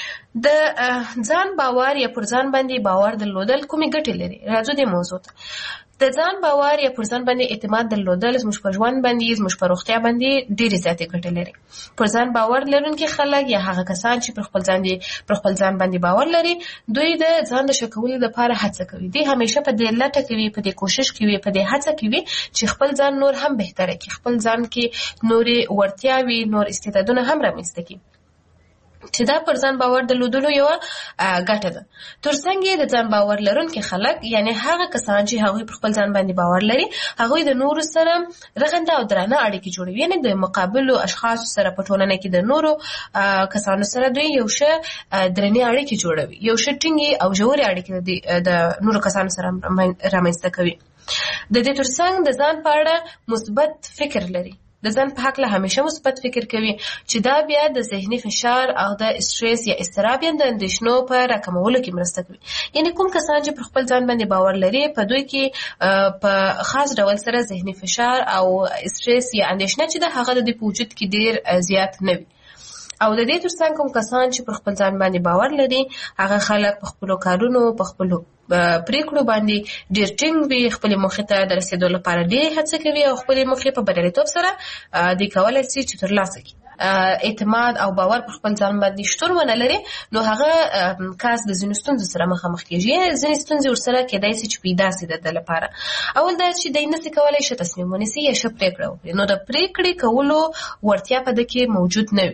د ځان باور یا پر ځان باندې باور درلودل کومې ګټې لري؟ راځو دې موضوع ته. د ځان باور یا پر ځان باندې اعتماد درلودل زموږ په ژوند باندې، زموږ په روغتیا باندې ډېرې زیاتې ګټې لري. پر ځان باور لرونکي خلک یا هغه کسان چې پر خپل ځان باندې باور لري، دوی د ځان د ښه کولو لپاره هڅه کوي. دوی همیشه په دې لټه کوي، په دې کوشش کوي، په دې هڅه کوي چې خپل ځان نور هم بهتره کړي، خپل ځان کې نورې وړتیاوې، نور استعدادونه هم رامنځته کړي، چې دا پر ځان باور درلودلو یوه ګټه ده. ترڅنګ د ځان باور لرونکي خلک یعنی هغه کسان چې هغوی پر خپل ځان باندې باور لري، هغوی د نورو سره رغنده او درانه اړیکې جوړوي، یعنی د مقابلو اشخاصو سره په ټولنه کې د نورو کسانو سره دوی یو ښه درنې اړیکې جوړوي، یو ښه ټینګې او ژورې اړیکې د نورو کسانو سره رامنځته کوي. د دې ترڅنګ د ځان په اړه مثبت فکر لري، د ځان په حق له همیشه مثبت فکر کوي چې دا بیا د ذهني فشار او د استرس یا اضطراب یا د اندېښنو په راکمولو کې مرسته کوي. یعنی کوم کسان چې پر خپل ځان باندې باور لري، په دوی کې په خاص ډول سره ذهني فشار او استرس یا اندېښنه چې د هغه د وجود کې ډیر زیات نه وي. او د دې ترڅنګ کوم کسان چې پر خپل ځان باندې باور لري، هغه خلک په خپلو کارونو، په خپلو پریکړو باندې ډیر ټینګ وي، خپلې موخې ته د رسېدو لپاره ډېرې هڅه کوي او خپلې موخې په بریالیتوب سره دوی کولی سي چې ترلاسه کړي. اعتماد او باور پر خپل ځان باندې شتون ونه لري، نو هغه کس د ځینو ستونزو سره مخامخ کېږي. ځینې ستونزې ورسره کېدای سي چې پیدا سي د ده لپاره. اول دا چې دی نسي کولی ښه تصمیم ونیسي یا ښه پریکړه وکړي، نو د پریکړې کولو وړتیا په ده کې موجود نه وي.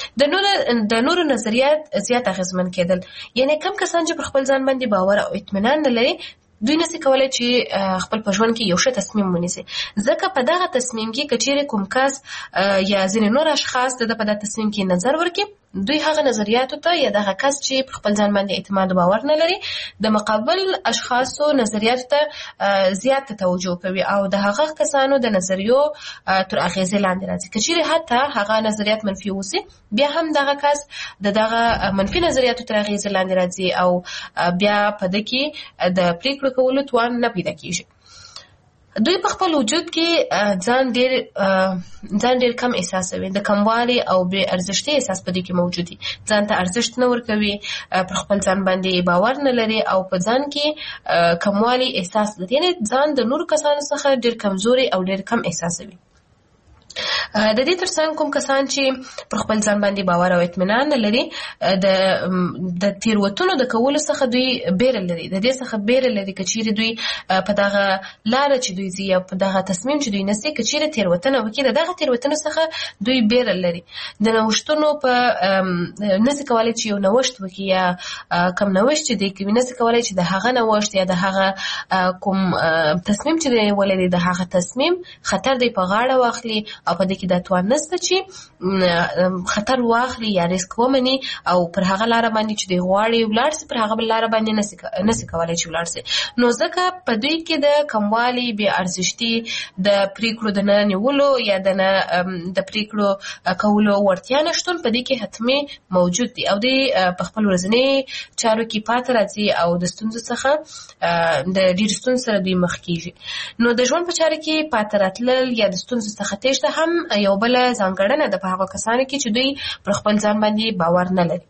د نورو نظریات زیات اغیزمن کېدل، یعنی کم کسان چې پر خپل ځان باندې باور او اطمینان نه لري، دوی نسي کولی چې خپل په ژوند کې یو ښه تصمیم ونیسي، ځکه په دغه تصمیم کې که چیرې کوم کس یا ځینې نور اشخاص د ده په دغه تصمیم کې نظر ورکړي، دوی هغه نظریاتو ته یا دغه کس چې پر خپل ځان باندې اعتماد او باور نه لري، د مقابل اشخاصو نظریاتو ته زیات توجه کوي او د هغه کسانو د نظریو تر اغیزې لاندې راځي. که چیرې حتی هغه نظریات منفي اوسي، بیا هم دغه کس د دغه منفي نظریاتو تر اغیزې لاندې راځي او بیا په ده کې د پریکړو کولو توان نه پیدا کېږي. دوی په خپل وجود کې ځان ډېر کم احساسوي، د کموالي او بې ارزښتۍ احساس په دې کې موجود وي، ځان ته ارزښت نه ورکوي، پر خپل ځان باندې باور نه لري او په ځان کې کموالي احساس لري، یعنې ځان د نورو کسانو څخه ډېر کمزوري او ډېر کم احساسوي. د دې ترڅنګ کوم کسان چې پر خپل ځان باندې باور او اطمینان نه لري، د تېروتنو د کولو څخه دوی بیره لري، د دې څخه بیره لري که چیرې دوی په دغه لاره چې دوی ځي یا په دغه تصمیم چې دوی نیسي، که چیرې تېروتنه وکړي، د دغه تېروتنو څخه دوی بیره لري. د نوښتونو په نسي کولی چې یو نوښت وکړي یا کم نوښت چې دوی کوي، نسي کولی چې د هغه نوښت یا د هغه کوم تصمیم چې دوی ولري، د هغه تصمیم خطر دوی په غاړه واخلي او په دې کې دا توان نشته چې خطر واخلي یا ریسک ومني او پر هغه لاره باندې چې دوی غواړي ولاړ سي، پر هغه بل لاره باندې نسي کولی چې ولاړ سي. نو ځکه په دوی کې د کموالي، بې ارزښتي، د پریکړو د نه نیولو یا د پریکړو کولو وړتیا نشتون په دې کې حتمي موجود دي او دوی په خپل ورځني چارو کې پاتې راځي او د ستونزو څخه د ډېرو ستونزو سره دوی مخ کېږي. نو د ژوند په چارو کې پاتې راتلل یا د ستونزو څخه تېښته هم یو بله ځانګړنه ده په هغو کسانو کې چې دوی پر خپل ځان باندې باور نه لري.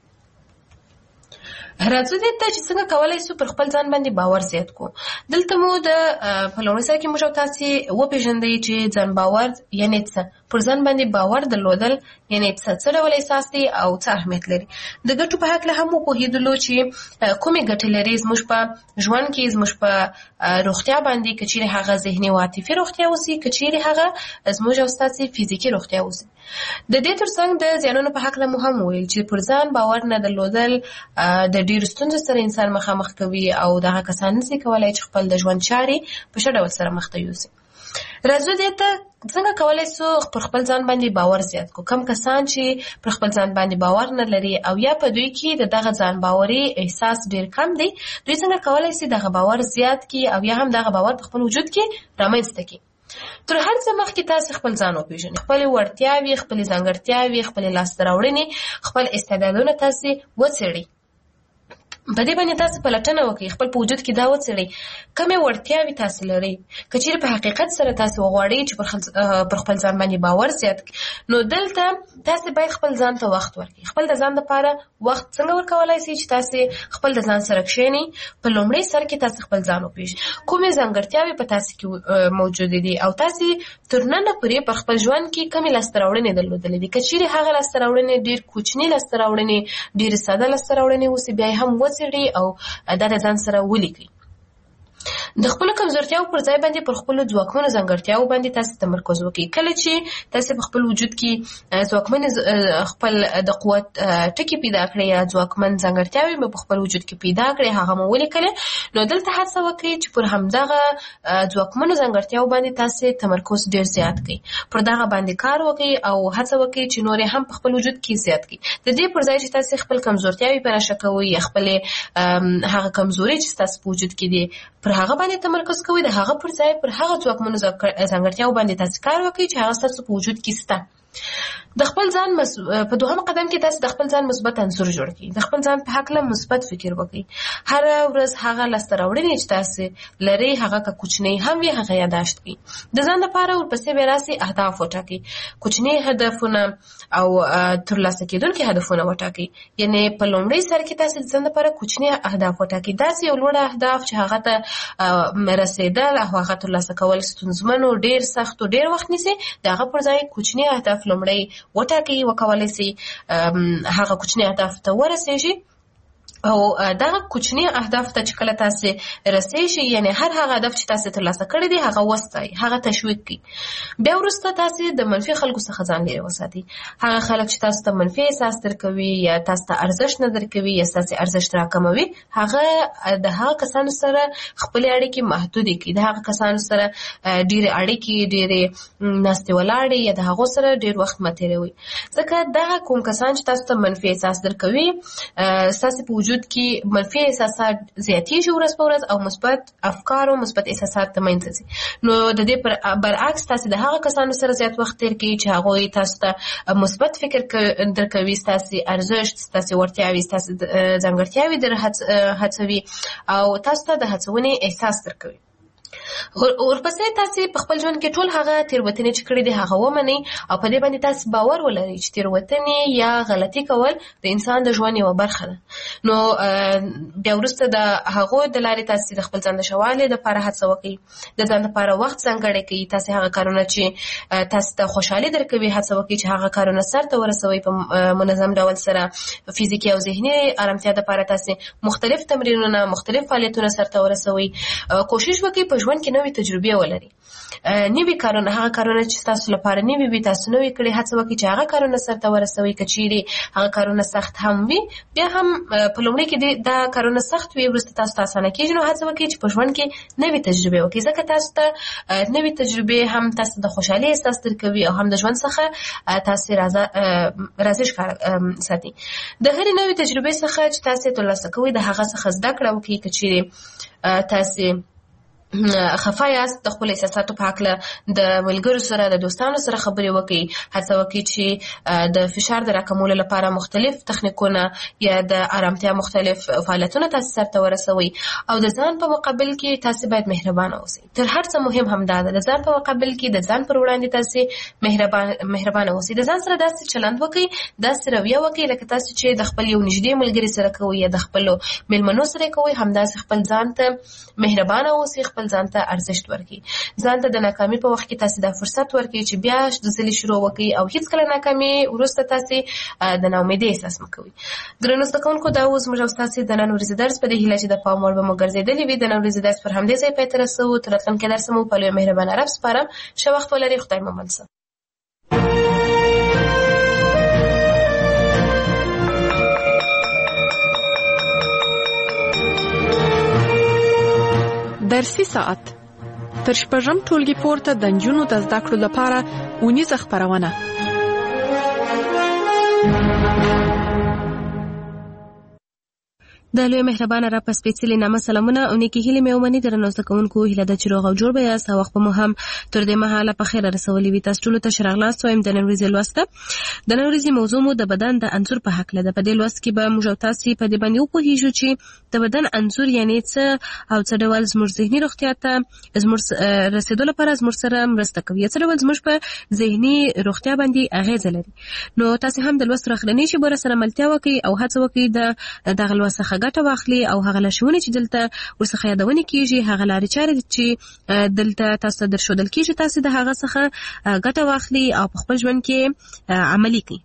راځو دې ته چې څنګه کولی شو پر خپل ځان باندې باور زیات کړو. دلته مو په لومړي سر کې موږ او تاسې وپېژندئ چې ځان باور یعنې څه، پر ځان باندې باور درلودل یعنې څه ډول احساس دی او څه اهمیت لري. د ګټو په هکله هم وپوهېدلو چې کومې ګټې لري زموږ په ژوند کې، زموږ په روغتیا باندې، که چیرې هغه ذهني او عاطفي روغتیا اوسي، که چیرې هغه زموږ او ستاسې فزیکي روغتیا اوسي. د دې ترڅنګ د زیانونو په هکله مو هم وویل چې پر ځان باور نه درلودل د ډېرو ستونزو سره انسان مخامخ کوي او دغه کسان نشي کولی چې خپل د ژوند چارې په ښه ډول سره مخته یوسي. راځو دې ته څنګه کولی شو پر خپل ځان باندې باور زیات کړو. کم کسان چې پر خپل ځان باندې باور نه لري او یا په دوی کې د دغه ځان باوري احساس ډېر کم دی، دوی څنګه کولی شي دغه باور زیات کړي او یا هم دغه باور په خپل وجود کې رامنځته کړي. تر هر څه مخکې تاسو خپل ځان وپېژنئ، خپل وړتیاوې، خپل ځانګړتیاوې، خپل لاسته راوړنې، خپل استعدادونه تاسو وڅېړئ. په دې باندې تاسو پلټنه وکړئ، خپل په وجود کې دا وڅېړئ کومې وړتیاوې تاسو لرئ. که چیرې په حقیقت سره تاسو وغواړئ چې پر خپل ځان باندې باور زیات کړئ، نو دلته تاسو باید خپل ځان ته وخت ورکړئ. خپل د ځان لپاره وخت څنګه ورکولای شئ چې تاسو خپل د ځان سره کښېنئ. په لومړي سر کې تاسو خپل ځان وپېژنئ، کومې ځانګړتیاوې په تاسو کې موجودې دي او تاسو تر ننه پورې په خپل ژوند کې کومې لاسته راوړنې درلودلې دي. که چیرې هغه لاسته راوړنې ډېر کوچني لاسته راوړنې، ډېرې ساده لاسته راوړنې اوسي، بیا یې هم وڅېړئ او دا د ځان سره ولیکئ. د خپل کمزورتیاو پر ځای باندې پر خپل ځواکمنو ځانګړتیاو باندې تاسو تمرکز وکړئ. کله چې تاسو په خپل وجود کې ځواکمن خپل د قوت ټکي پیدا کړئ یا ځواکمن ځانګړتیاوې په خپل وجود کې پیدا کړئ، هغه مو ولیکل، نو دلته هڅه وکړئ چې پر همدغه ځواکمنو ځانګړتیاو باندې تاسو تمرکز ډیر زیات کړئ، پر دغه باندې کار وکړئ او هڅه وکړئ چې نور هم په خپل وجود کې زیات کړئ. د دې پر ځای چې تاسو خپل کمزورتیاوې پراشه کوئ یا خپل هغه کمزوري چې تاسو په وجود کې دي پر هغه باندې تمرکز کوئ، د هغه پر ځای پر هغه ځواکمنو ځانګړتیاو باندې تاسو کار وکړئ چې هغه ستاسو په وجود کې شته. د خپل ځان په دوهم قدم کې تاسو د خپل ځان مثبت انځور جوړ کړئ. د خپل ځان په هکله مثبت فکر وکړئ. هر ورځ هغه لاسته راوړنې چې تاسو لرئ، هغه که کوچنی هم وي، هغه یادداشت کړئ. د ځان لپاره ورپسې بیا راسئ اهداف وټاکئ، کوچني هدفونه او ترلاسه کېدونکي هدفونه وټاکئ. یعنې په لومړي سر کې تاسو د ځان لپاره کوچني اهداف وټاکئ، داسې یو لوړ اهداف چې هغه ته رسېدل او هغه ترلاسه کول ستونزمن او ډېر سخت او ډېر وخت نیسي. د هغه پر ځای کوچني اهداف لومړی وټاکئ، وکولای شي هغه کوچني اهداف ته ورسېږي او دغه کوچني اهداف ته چې کله تاسو رسېږئ، یعنی هر هغه هدف چې تاسو ترلاسه کړی دی هغه وستایئ، هغه تشویق کړئ. بیا وروسته تاسو د منفي خلکو څخه ځان لرې وساتئ. هغه خلک چې تاسو ته منفي احساس درکوي یا تاسو ته ارزښت نه درکوي یا ستاسو ارزښت راکموي، هغه د هغه کسانو سره خپلې اړیکې محدودې کړئ. د هغه کسانو سره ډېرې اړیکې، ډېرې ناستې ولاړې یا د هغو سره ډېر وخت مه تېروئ، ځکه دغه کوم کسان چې تاسو ته منفي احساس درکوي ستاسو په وجود کې منفي احساسات زیاتېږي ورځ په ورځ او مثبت افکار او مثبت احساسات ته منځ ځي. نو د دې برعکس تاسو د هغه کسانو سره زیات وخت تېر کړئ چې هغوی تاسو ته مثبت فکر درکوي، ستاسو ارزښت، ستاسو وړتیاوې، ستاسو ځانګړتیاوې در هڅوي او تاسو ته د هڅونې احساس درکوي. ورپسې تاسو په خپل ژوند کې ټول هغه تېروتنې چې کړې دي هغه ومنئ او په دې باندې تاسو باور ولرئ چې تېروتنې یا غلطي کول د انسان د ژوند یوه برخه ده. نو بیا وروسته د هغو د لارې تاسو د خپل ځان د ښه والي لپاره هڅه وکړئ، د ځان لپاره وخت ځانګړی کړئ. تاسو هغه کارونه چې تاسو ته خوشحالي درکوي هڅه وکړئ چې هغه کارونه سرته ورسوئ په منظم ډول سره. فزیکي او ذهني ارامتیا لپاره تاسو مختلف تمرینونه، مختلف فعالیتونه سرته ورسوئ. کوشش وکړئ په ژوند کې نوې تجربې ولري، نوي کارونه، هغه کارونه چې تاسو لپاره نوي وي تاسو نوي کړي، هڅه وکړئ چې هغه کارونه سرته ورسوئ. که چیرې هغه کارونه سخت هم وي، بیا هم په لومړي کې دا کارونه سخت وي، وروسته تاسو ته اسانه کېږي. نو هڅه وکړئ چې په ژوند کې نوي تجربې وکړئ، ځکه تاسو ته نوي تجربې هم تاسو د خوشحالۍ احساس درکوي او هم د ژوند څخه تاسو راضي ښکاره ساتي. د هرې نوې تجربې څخه چې تاسو ترلاسه کوئ د هغه څخه زده کړه وکړئ. که چیرې تاسو خفه یاست، د خپل احساساتو په هکله د ملګرو سره، د دوستانو سره خبرې وکړئ. هڅه وکړئ چې د فشار د راکمولو لپاره مختلف تخنیکونه یا د آرامتیا مختلف فعالیتونه تاسو سرته ورسوئ. او د ځان په مقابل کې تاسو باید مهربانه اوسئ. تر هر څه مهم هم دا ده، د ځان په مقابل کې د ځان پر وړاندې تاسو مهربانه اوسئ. د ځان سره داسې چلند وکړئ، داسې رویه وکړئ لکه تاسو چې د خپل یو نږدې ملګري سره کوئ یا د خپلو مېلمنو سره کوئ. همداسې خپل ځان ته مهربانه اوسئ، خپل ځان ته ارزښت ورکړئ. ځان ته د ناکامي په وخت کې تاسو دا فرصت ورکړئ چې بیا د ځلې شروع وکړئ او هیڅکله ناکامي وروسته تاسو د ناامیدۍ احساس مه کوئ. درنو زده کوونکو، دا اوس موږ او ستاسو د نن ورځې درس په دې هیله چې د پام وړ به مو ګرځېدلی وي. د نن ورځې درس پر همدې ځای پای ته رسوو. تر راتلونکي درسه مو په لوی مهربانه رب سپارم. ښه وخت ولرئ. خدای مو مل شه. درسي ساعت تر شپږم ټولګي پورته د نجونو د زده کړو لپاره اونیزه خپرونه. د لوی مهربانه را په سپېڅلي نامه سلامونه او نیکې هیلې مې ومني درنو زده کوونکو هیله ده چې روغ او جوړ به یاست او وخت به مو هم تر دې مهاله په خیره رسولي وي. تاسو ټولو ته ښه راغلاست وایم د نن ورځې لوست ته. د نن ورځې موضوع مو د بدن د انځور په هکله ده. په دې لوست کې به موږ او تاسې په دې باندې وپوهېږو چې د بدن انځور یعنې څه او څه ډول زموږ ذهني روغتیا ته زموږ رسېدو لپاره زموږ سره مرسته کوي یا څه ډول زموږ په ذهني روغتیا باندې اغېزه لري. نو تاسې هم د لوست راخلنۍ شیبو راسره ملتیا وکړئ او هڅه وکړئ د دغه لوست څخه ګټه واخلي او هغه لارښوونې چې دلته ورڅخه یادونې کېږي هغه لارې چارې چې دلته تاسو ته درښودل کېږي تاسې د هغه څخه ګټه واخلي او په خپل ژوند کې عملي کړئ.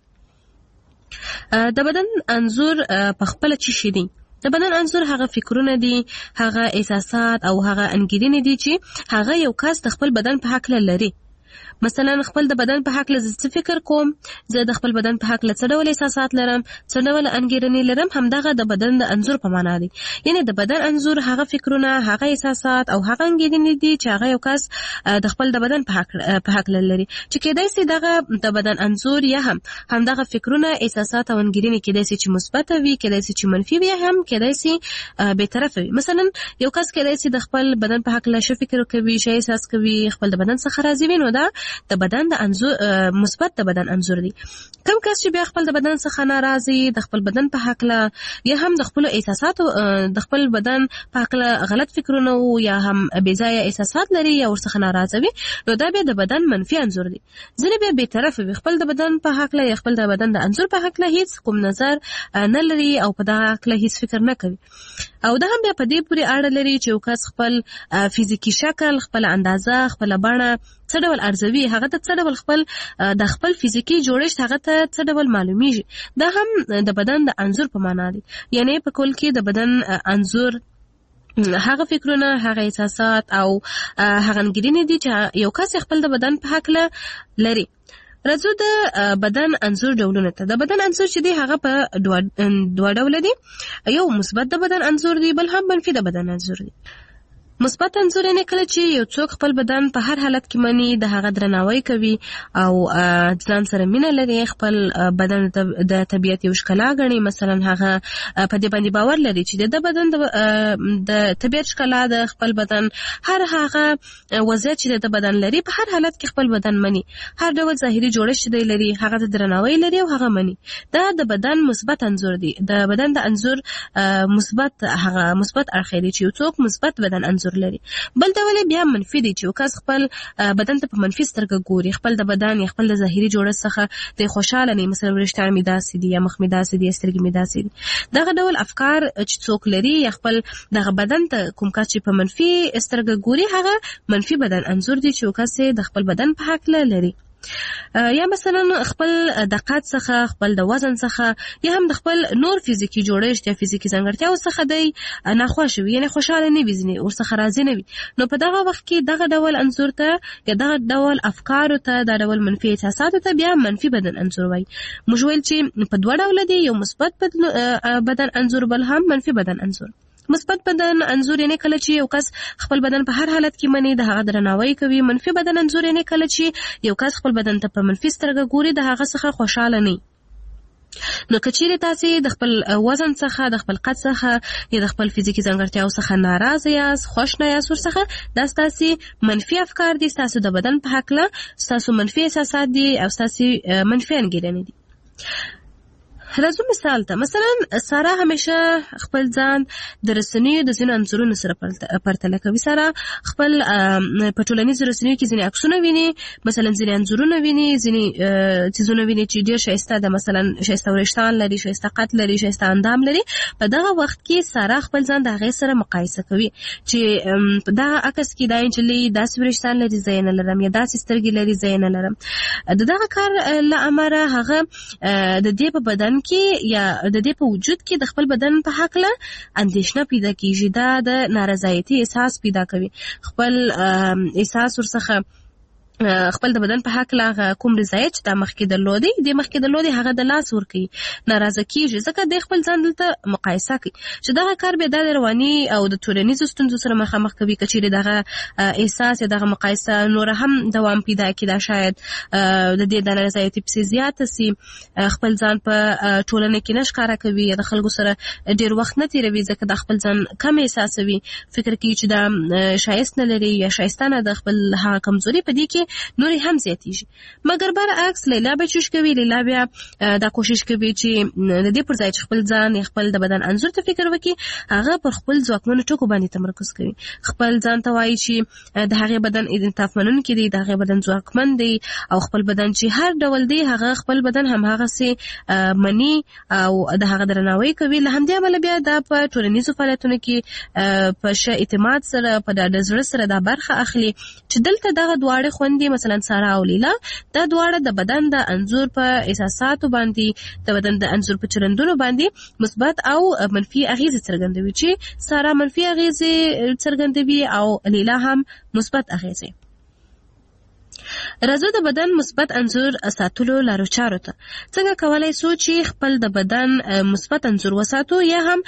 د بدن انځور په خپله څه شی دی؟ د بدن انځور هغه فکرونه دي، هغه احساسات او هغه انګیرنې دي چې هغه یو کس د خپل بدن په هکله لري. مثلا خپل د بدن په هکله زه څه فکر کوم، زه د خپل بدن په هکله څه ډول احساسات لرم، څه ډول انګیرنې لرم، همدغه د بدن د انځور په معنا دی. یعنی د بدن انځور هغه فکرونه، هغه احساسات او هغه انګیرنې دي چې هغه یو کس د خپل د بدن په هکله لري، چې کېدای شي دغه د بدن انځور یا همدغه فکرونه، احساسات او انګیرنې کېدای شي چې مثبت وي، کېدای شي چې منفي وي، هم کېدای شي بې طرفه وي. مثلا یو کس کېدای شي د خپل بدن په هکله ښه فکر کوي، ښه احساس کوي، خپل د بدن څخه راضي وي، نو دا د بدن د انځور مثبت د بدن انځور دی. کم کس چې بیا خپل د بدن څخه ناراضي، د خپل بدن په هکله یا هم د خپل احساساتو د خپل بدن په هکله غلط فکرونه یا هم بې ځایه احساسات لري یا ورڅخه ناراضه وي، نو دا بیا د بدن منفي انځور دی. ځینې بیا بې طرفه وي، خپل د بدن په هکله یا خپل د بدن د انځور په هکله هیڅ کوم نظر نه لري او په دغه هکله هیڅ فکر نه کوي. او دا هم بیا په دې پورې اړه لري چې یو کس خپل فزیکي شکل، خپل اندازه، خپل بڼه څه ډول ارزوي، هغه ته څه ډول د خپل فزیکي جوړښت هغه ته څه ډول معلومیږي. دا هم د بدن د انځور په معنا دی. یعنی په کل کې د بدن انځور هغه فکرونه، هغه احساسات او هغه انګیرنې دي چې یو کس خپل د بدن په هکله لري. راځو د بدن انځور ډولونه ته. د بدن انځور چې دی هغه په دوه ډوله دي. یو مثبت د بدن انځور دی، بل هم منفي د بدن انځور دی. مثبت انځور یې کله چې یو څوک خپل بدن په هر حالت کې مني، د هغه درناوی کوي او ځان سره مینه لري، خپل بدن د طبیعت یو ښکلا ګڼي. مثلا هغه په دې باندې باور لري چې د بدن د طبیعت ښکلا د خپل بدن هر هغه وضعیت چې د بدن لري په هر حالت کې خپل بدن مني، هر ډول ظاهري جوړښت دی لري هغه ته درناوی لري او هغه مني. دا د بدن مثبت انځور دی. د بدن د انځور مثبت هغه مثبت اړخ دی چې یو څوک مثبت بدن انځور لري. بل ډول بیا منفي دی چې کس خپل بدن ته په منفي سترګه ګوري، خپل د بدن یا خپل د ظاهري جوړښت څخه د خوشاله نه، مثلا وریښتان مې داسې دي یا مخ مې داسې دي یا سترګې مې داسې دي. دغه ډول افکار چې څوک لري یا خپل دغه بدن ته کوم کس چې په منفي سترګه ګوري هغه منفي بدن انځور دی چې کس د خپل بدن په هکله لري. یا مثلا خپل د قد څخه، خپل د وزن څخه یا هم د خپل نور فزیکی جوړښت یا فزیکی ځانګړتیاو څخه دی ناخوښ وي، یعنی خوشاله نه وي، ځینې ورڅخه راضي نه وي. نو په دغه وخت کې دغه ډول انځور ته یا دغه ډول افکارو ته، دا ډول منفي احساساتو ته بیا منفي بدن انځور وایي. موږ ویل چې په دوه ډوله دی، یو مثبت بدن انځور، بل هم منفي بدن انځور. مثبت بدن انځور یعنی کله چې یو کس خپل بدن په هر حالت کې مني، د هغه درناوی کوي. منفي بدن انځور یعنی کله چې یو کس خپل بدن ته په منفي سترګه ګوري، د هغه څخه خوشاله نه. نو کچېرې تاسې د خپل وزن څخه، د خپل قد څخه یا د خپل فزیکي ځانګړتیاو څخه ناراضه یاست، خوښ نه یاست ورڅخه، دا ستاسې منفي افکار دي، ستاسو د بدن په هکله ستاسو منفي احساسات دي او ستاسې منفي انګیرنې دي. راځو مثال ته. مثلا سارا همیشه خپل ځان د رسنیو د ځینو انځورونو سره پرتله کوي. سارا خپل په ټولنیزو رسنیو کې ځینې عکسونه ویني، مثلا ځینې انځورونه ویني، ځینې څیزونه ویني چې ډېر ښایسته ده، مثلا ښایسته وریښتان لري، ښایسته قد لري، ښایسته اندام لري. په دغه وخت کې سارا خپل ځان د هغې سره مقایسه کوي چې په دغه عکس کې دا نجلۍ داسې وریښتان لري، زه یې نه لرم، یا داسې سترګې لري، زه یې نه لرم. د دغه کار له امله هغه د دې په بدن کې یا د دې په وجود کې د خپل بدن په هکله اندېښنه پیدا کیږي. دا د نارضایتي احساس پیدا کوي، خپل احساس ورڅخه خپل د بدن په حق لا کوم رضایت چې د مخکې درلودي هغه د لاس ورکي ناراضه کیږي ځکه د خپل ځان دلته مقایسه کوي چې دغه کار به د رواني او د ټولنیزو ستونزو سره مخامخ کوي کچېرې دغه احساس یا دغه مقایسه نور هم دوام پیدا کړي دا شاید د دې د رضایت په زیات سي خپل ځان په ټولنه کې نشکاره کوي یا د خلکو سره ډیر وخت نه تیروي ځکه د خپل ځان کم احساسوي فکر کوي چې دا شایست نه لري یا شایستانه د خپل هغه کمزوري په دې کې نوري هم زیاتیږي مګر برعکس لیلا به چوش کوي لیلا بیا دا کوشش کوي چې د دې پر ځای چې خپل ځان خپل د بدن انځور ته فکر وکړي هغه پر خپل ځواکمنو ټکو باندې تمرکز کوي خپل ځان ته وایي چې د هغه بدن انعطاف منونکی دی د هغه بدن ځواکمن دی او خپل بدن چې هر ډول دی هغه خپل بدن هم هغه سي منی او د هغه درناوی کوي له همدې امله بیا د په ټولنیزو فعالیتونو کې په ښه اعتماد سره په د زړه سره دا برخه اخلي چې دلته دغه دواړه خوندې مثلا سارا او لیلا دا دواړه د بدن د انځور په احساساتو باندې د بدن د انځور په چلندونو باندې مثبت او منفي اغیزه څرګندوي چې سارا منفي اغیزه څرګندوي او لیلا هم مثبت اغیزه راځو د بدن مثبت انځور ساتلو لارو چارو ته څنګه کولای شو چې خپل د بدن مثبت انځور وساتو یا هم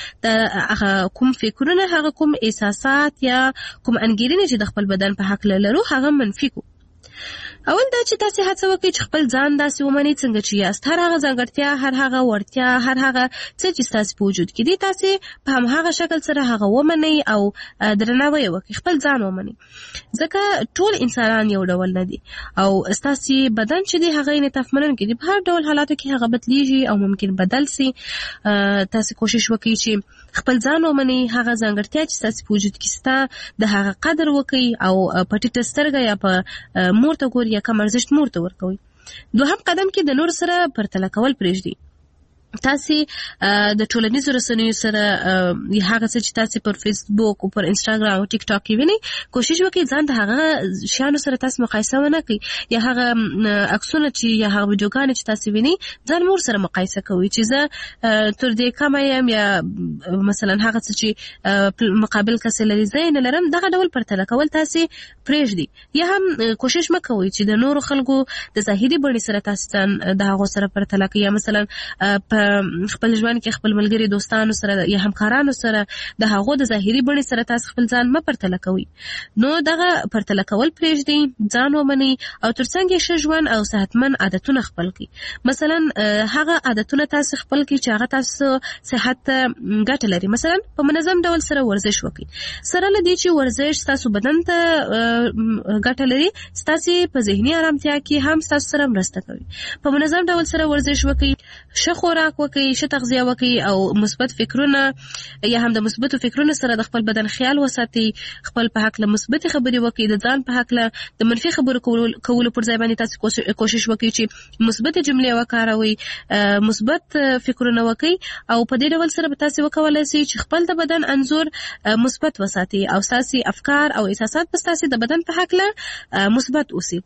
د کوم فکرونه هغه کوم احساسات یا کوم انګیرنې چې د خپل بدن په حق لرو هغه منفي کو اول دا چې تاسو هڅه وکړئ چې خپل ځان داسې ومنئ څنګه چې یاست هر هغه ځانګړتیا هر هغه وړتیا هر هغه څه چې تاسو په وجود کې دي تاسو په هماغه شکل سره هغه ومنئ او درناوی وکړئ خپل ځان ومنئ ځکه ټول انسانان یو ډول نه دي او تاسو بدن چې دی هغه انعطاف منونکی دی په هر ډول حالاتو کې هغه بدلیږي او ممکن بدل سي تاسو کوشش وکړئ چې خپل ځان ومنئ هغه ځانګړتیا چې تاسو په وجود کې ستا د هغه قدر وکړئ او په ټیټه سترګه یا په مورته ګوري یا کوم ارزښت مورته ورکوي دوهم قدم کې د نور سره پرتله کول پرېږدئ تاسو د ټولنیزو رسنیو سره هغه څه چې تاسو پر فیسبوک او پر انستګرام او ټیک ټاک کې وینئ کوشش وکړئ ځان د هغه شیانو سره تاسو مقایسه ونه کړئ یا هغه عکسونه چې یا هغه ویډیوګانې چې تاسو وینئ ځان مور سره مقایسه کوئ چې زه تر دې کم یم یا مثلا هغه څه چې مقابل کس لري زه نه لرم دغه ډول پرتله کول تاسو پرېږدئ یا هم کوشش مکوئ چې د نورو خلکو د ظاهري بڼې سره تاسو ځان د هغو سره پرتله کړئ یا مثلا په خپل ژوند کې خپل ملګری دوستانو سره یا همکارانو سره د هغو د ظاهري بڼې سره تاسو خپل ځان ما پرتله کوئ نو دغه پرتله کول پرېږدئ ځان ومنئ او ترڅنګ ښه ژوند او صحتمند عادتونه خپل کړئ مثلا هغه عادتونه تاسو خپل کړئ چې هغه تاسو صحت ته ګټه لري مثلا په منظم ډول سره ورزش وکړئ سره له دې چې ورزش تاسو بدن ته ګټه لري تاسو په ذهني آرامتیا کې هم تاسو سره مرسته کوي په منظم ډول سره ورزش وکړئ ښه خوراک وکړئ ښه تغذیه وکړئ او مثبت فکرونه یا هم د مثبتو فکرونو سره د خپل بدن خیال وساتئ خپل په حق له مثبت خبرې وکړئ د ځان په حق له د منفي خبرو کولو پر ځای باندې تاسو کوشش وکړئ چې مثبت جملې وکاروئ مثبت فکرونه وکړئ او په دې ډول سره به تاسو وکولای شئ چې خپل د بدن انځور مثبت وساتئ او تاسو افکار او احساسات په تاسو د بدن په حق له مثبت اوسئ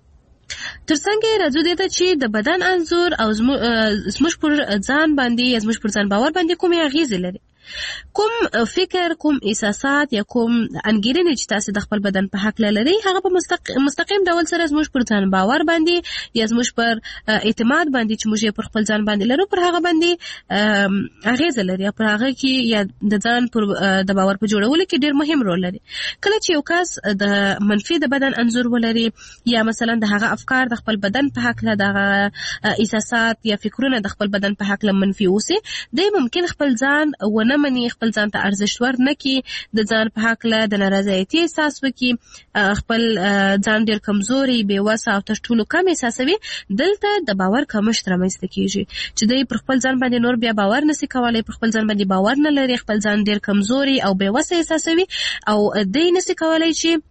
ترڅنګ راځو دې ته چې د بدن انځور او زموږ پر ځان باندې یا زموږ پر ځان باور باندې کومې اغیزې لري کوم فکر کوم احساسات یا کوم انګیرنې چې تاسو د خپل بدن په حق لري هغه په مستقیم ډول سره زموږ پر ځان باور باندې یا زموږ پر اعتماد باندې چې موږ پر خپل ځان باندې لرو پر هغه باندې اغیزه لري پر هغه کې یا د ځان پر د باور په جوړولو کې ډېر مهم رول لري کله چې یو کس د منفي د بدن انځور ولري یا مثلا د هغه افکار د خپل بدن په حق له دغه احساسات یا فکرونه د خپل بدن په حق له منفي اوسي دی ممکن خپل ځان ونه مني خپل ځان ته ارزښت ورنکړي د ځان په حق له د نارضایتي احساس وکړي خپل ځان ډېر کمزوري بېوسه او تر ټولو کم احساسوي دلته د باور کمښت رامنځته کیږي چې دی پر خپل ځان باندې نور بیا باور نشي کولی پر خپل ځان باندې باور نه لري خپل ځان ډېر کمزوري او بېوسه احساسوي او دی نشي کولی چې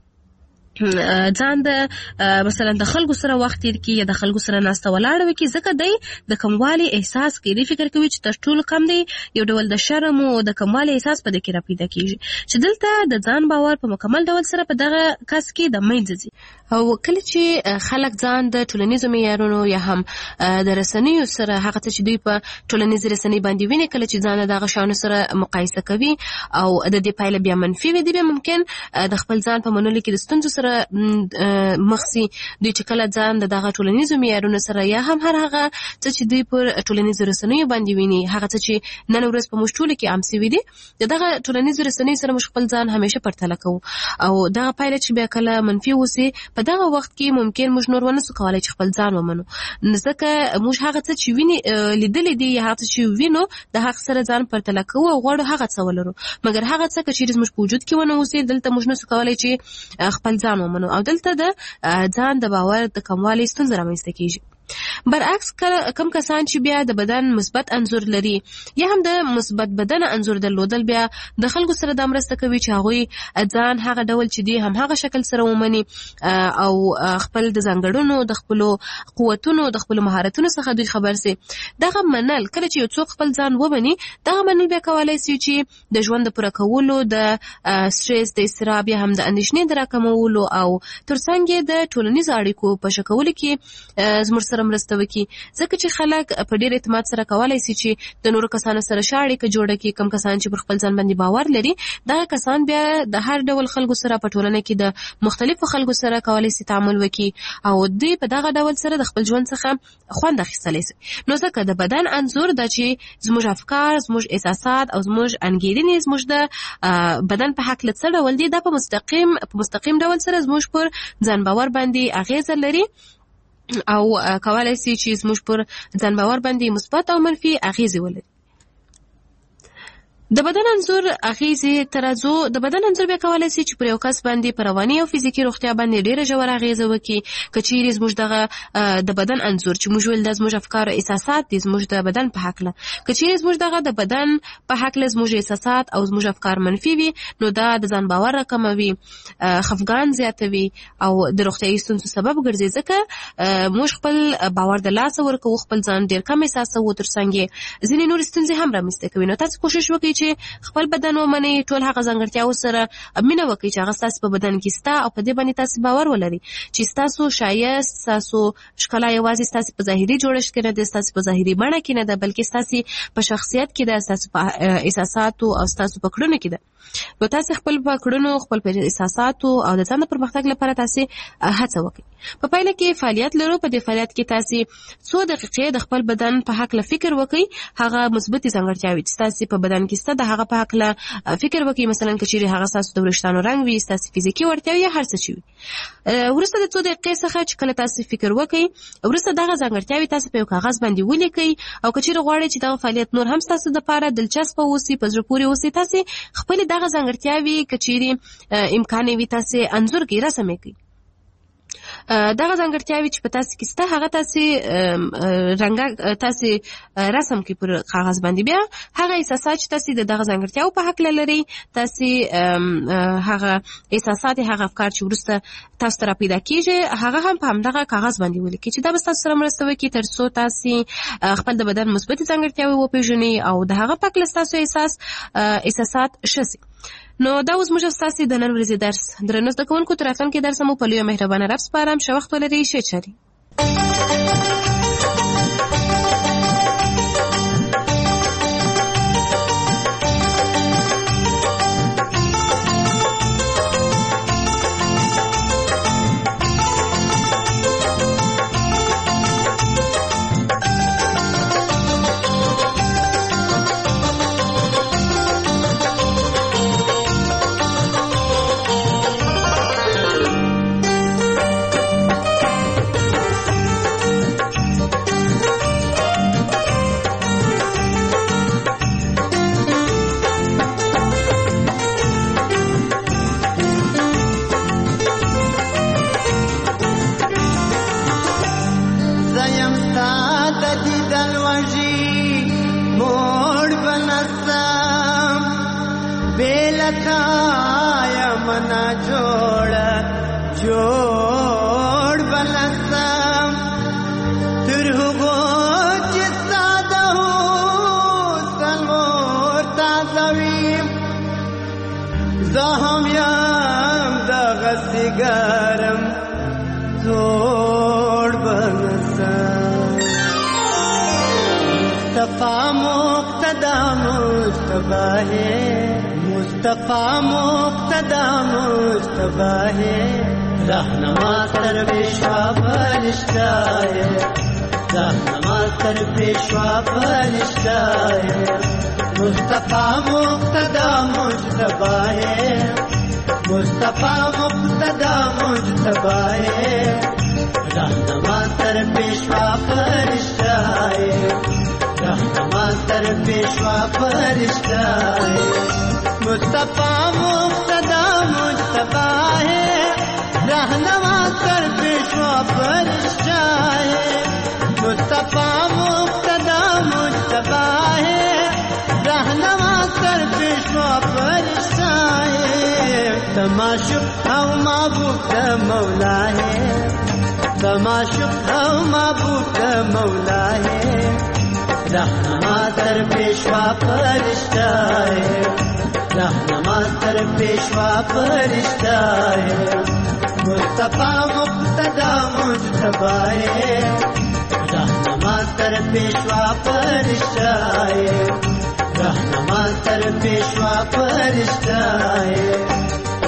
ځان د مثلا د خلکو سره وخت تیر کی یا د خلکو سره ناسته ولاړه وکړي ځکه دی د کموالي احساس کوي فکر کوي چې تر ټولو کم دی یو ډول د شرم او د کموالي احساس په دې کې را پیدا کیږي چې دلته د ځان باور په مکمل ډول سره په دغه کس کې د منځ ځي او کله چې خلک ځان د ټولنیزو معیارونو یا هم د رسنیو سره هغه څه چې دوی په ټولنیزو رسنۍ باندې ویني کله چې ځان دغه شانو سره مقایسه کوي او د دې پایله بیا منفي وي دی ممکن د خپل ځان په منلو کې د ستونزو سره سره مخسي دوی چې کله ځان د دغه ټولنیزو معیارونو سره یا هم هر هغه څه چې دوی پر ټولنیزو رسنیو باندې ویني هغه څه چې نن ورځ په موږ ټولو کې عام شوي دي دغه ټولنیزو رسنیو سره موږ خپل ځان همیشه پرتله کوو او دغه پایله چې بیا کله منفي وسی په دغه وخت کې ممکن موږ نور ونه سو کولای چې خپل ځان ومنو ځکه موږ هغه څه چې ویني لیدلې دي هغه څه چې وینو د هغه سره ځان پرتله کوو او غواړو هغه څه ولرو مګر هغه څه چې موږ په وجود کې ونه اوسې دلته موږ نسو کولای چې خپل ځان ومنو او دلته د ځان د باور د کموالي ستونزه رامنځته کیږي برعکس کم کسان چې بیا د بدن مثبت انځور لري یا هم د مثبت بدن انځور درلودل بیا د خلکو سره د مرسته کوي چې هغوی ځان هغه ډول چې دی هم هغه شکل سره ومني او خپل د ځانګړنو د خپلو قوتونو د خپلو مهارتونو څخه دوی خبر سي دغه منل کله چې یو څوک خپل ځان ومني دغه منل بیا کولای شي چې د ژوند د پوره کولو د سټرس د اضطراب یا هم د اندېښنې د راکمولو او ترڅنګ د ټولنیزو اړیکو په ښه کولو کې زموږ سره مرسته وکړي ځکه چې خلک په ډېر اعتماد سره کولای شي چې د نورو کسانو سره ښه اړیکه جوړه کړي کم کسان چې پر خپل ځان باندې باور لري دغه کسان بیا د هر ډول خلکو سره په ټولنه کې د مختلفو خلکو سره کولای شي تعامل وکړي او دوی په دغه ډول سره د خپل ژوند څخه خوند اخیستلی شي نو ځکه د بدن انځور دا چې زموږ افکار زموږ احساسات او زموږ انګیرنې زموږ د بدن په حق څه ډول دي دا په مستقیم ډول سره زموږ پر ځان باور باندې اغیزه لري او کولای شي چې زموږ پر ځان باور باندې مثبت او منفي اغیزې ولري د بدن انځور اغیزې ترازو د بدن انځور بیا کولای شي چې پر یو کس باندې پر رواني او فزیکي روغتیا باندې ډېره ژوره اغیزه وکړي که چیرې زموږ دغه د بدن انځور چې موږ ویل دا زموږ افکار او احساسات دي زموږ د بدن په هکله که چیرې زموږ دغه د بدن په هکله زموږ احساسات او زموږ افکار منفي وي نو دا د ځان باور راکموي خفګان زیاتوي او د روغتیایي ستونزو سبب ګرځي ځکه موږ خپل باور د لاسه ورکوو خپل ځان ډېر کم احساسوو ترڅنګ ځینې نورې ستونزې هم رامنځته کوي نو تاسو کوشش وکړئ چې خپل بدن ومنئ ټول هغه ځانګړتیاوو سره مینه وکړئ چې هغه ستاسو په بدن کې شته او په دې باندې تاسو باور ولرئ چې ستاسو ښایست ستاسو ښکلا یوازې ستاسو په ظاهري جوړښت کې نه ده ستاسو په ظاهري بڼه کې نه ده بلکې ستاسو په شخصیت کې ده ستاسو په احساساتو او ستاسو په کړنو کې ده نو تاسو خپل په کړنو خپل په احساساتو او د ځان د پرمختګ لپاره تاسو هڅه وکړئ په پایله کې فعالیت لرو په دې فعالیت کې تاسو څو دقیقې د خپل بدن په حق له فکر وکړئ هغه مثبت ځانګړتیاوې چې تاسو په بدن کې ست د هغه په حق له فکر وکړئ مثلا کچېرې هغه تاسو د وریښتانو رنگ وي تاسو فزیکی ورتیا یا هر څه شي ورسته د څو دقیقې څخه چې کله تاسو فکر وکړئ ورسته دغه ځانګړتیاوې تاسو په یو کاغذ باندې ولیکئ او کچېرې غواړئ چې دغه فعالیت نور هم تاسو د لپاره دلچسپ اوسي په زړه پورې اوسي تاسو خپل دغه ځانګړتیاوې کچېرې امکان وي تاسو انځور کې رسم کړئ دغه ځانګړتیاوې چې په تاسو کې شته هغه تاسو رنګ تاسو رسم کې پر کاغذ باندې بیا هغه احساسات چې تاسو د دغه ځانګړتیاو په حق لري تاسو هغه احساسات هغه افکار چې ورسته تاسو ته پیدا کیږي هغه هم په همدغه کاغذ باندې ولیکئ چې دا به تاسو سره مرسته وکړي ترڅو تاسو خپل د بدن مثبت ځانګړتیاوې وپېژنئ او د هغه په حق تاسو احساسات شسي نو دا اوس موږ ستاسو د نن ورځې درس درنو زده کوونکو تر راتلونکي درس مو په لویه مهربانه رب سپارم ښه وخت ولرئ ښه چارې मुस्तफा मुक्तदा मुस्तफा है रहनमा तर पेशवा फरिश्ता है, रहनमा तर पेशवा फरिश्ता है, मुस्तफा मुक्तदा मुजतबा है, मुस्तफा मुक्तदा मुजतबा है, रहनमा तर पेशवा फरिश्ता है, रहनमा तर पेशवा फरिश्ता है, मुस्तफा मुक्तदा मुजतबा है, रहनमा तर पेशवा फरिश्ता है, मुस्तफा मुक्तदा मुजतबा है, रहनमा तर पेशवा फरिश्ता है, तमाशुक हव महबूब मौला है, तमाशुक हव महबूब मौला है, रहनमा तर पेशवा फरिश्ता है, रहनमा तर पेशवा फरिश्ता है, मुस्तफा मुक्तदा मुजतबा है, रहनमा तर पेशवा फरिश्ता है, रहनमा तर पेशवा फरिश्ता है।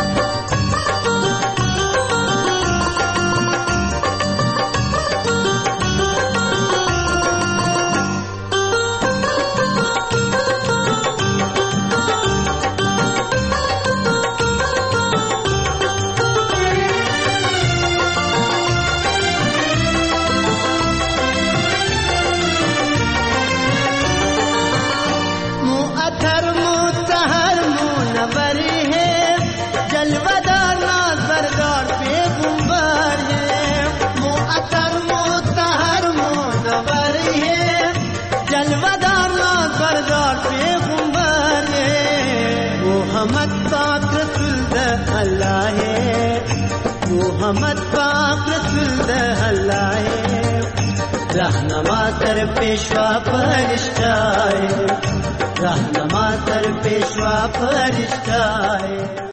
मोहम्मद पाक रसूल अल्लाह है, रहनमा तर पेशवा फरिश्ता है, रहनमा तर पेशवा फरिश्ता है।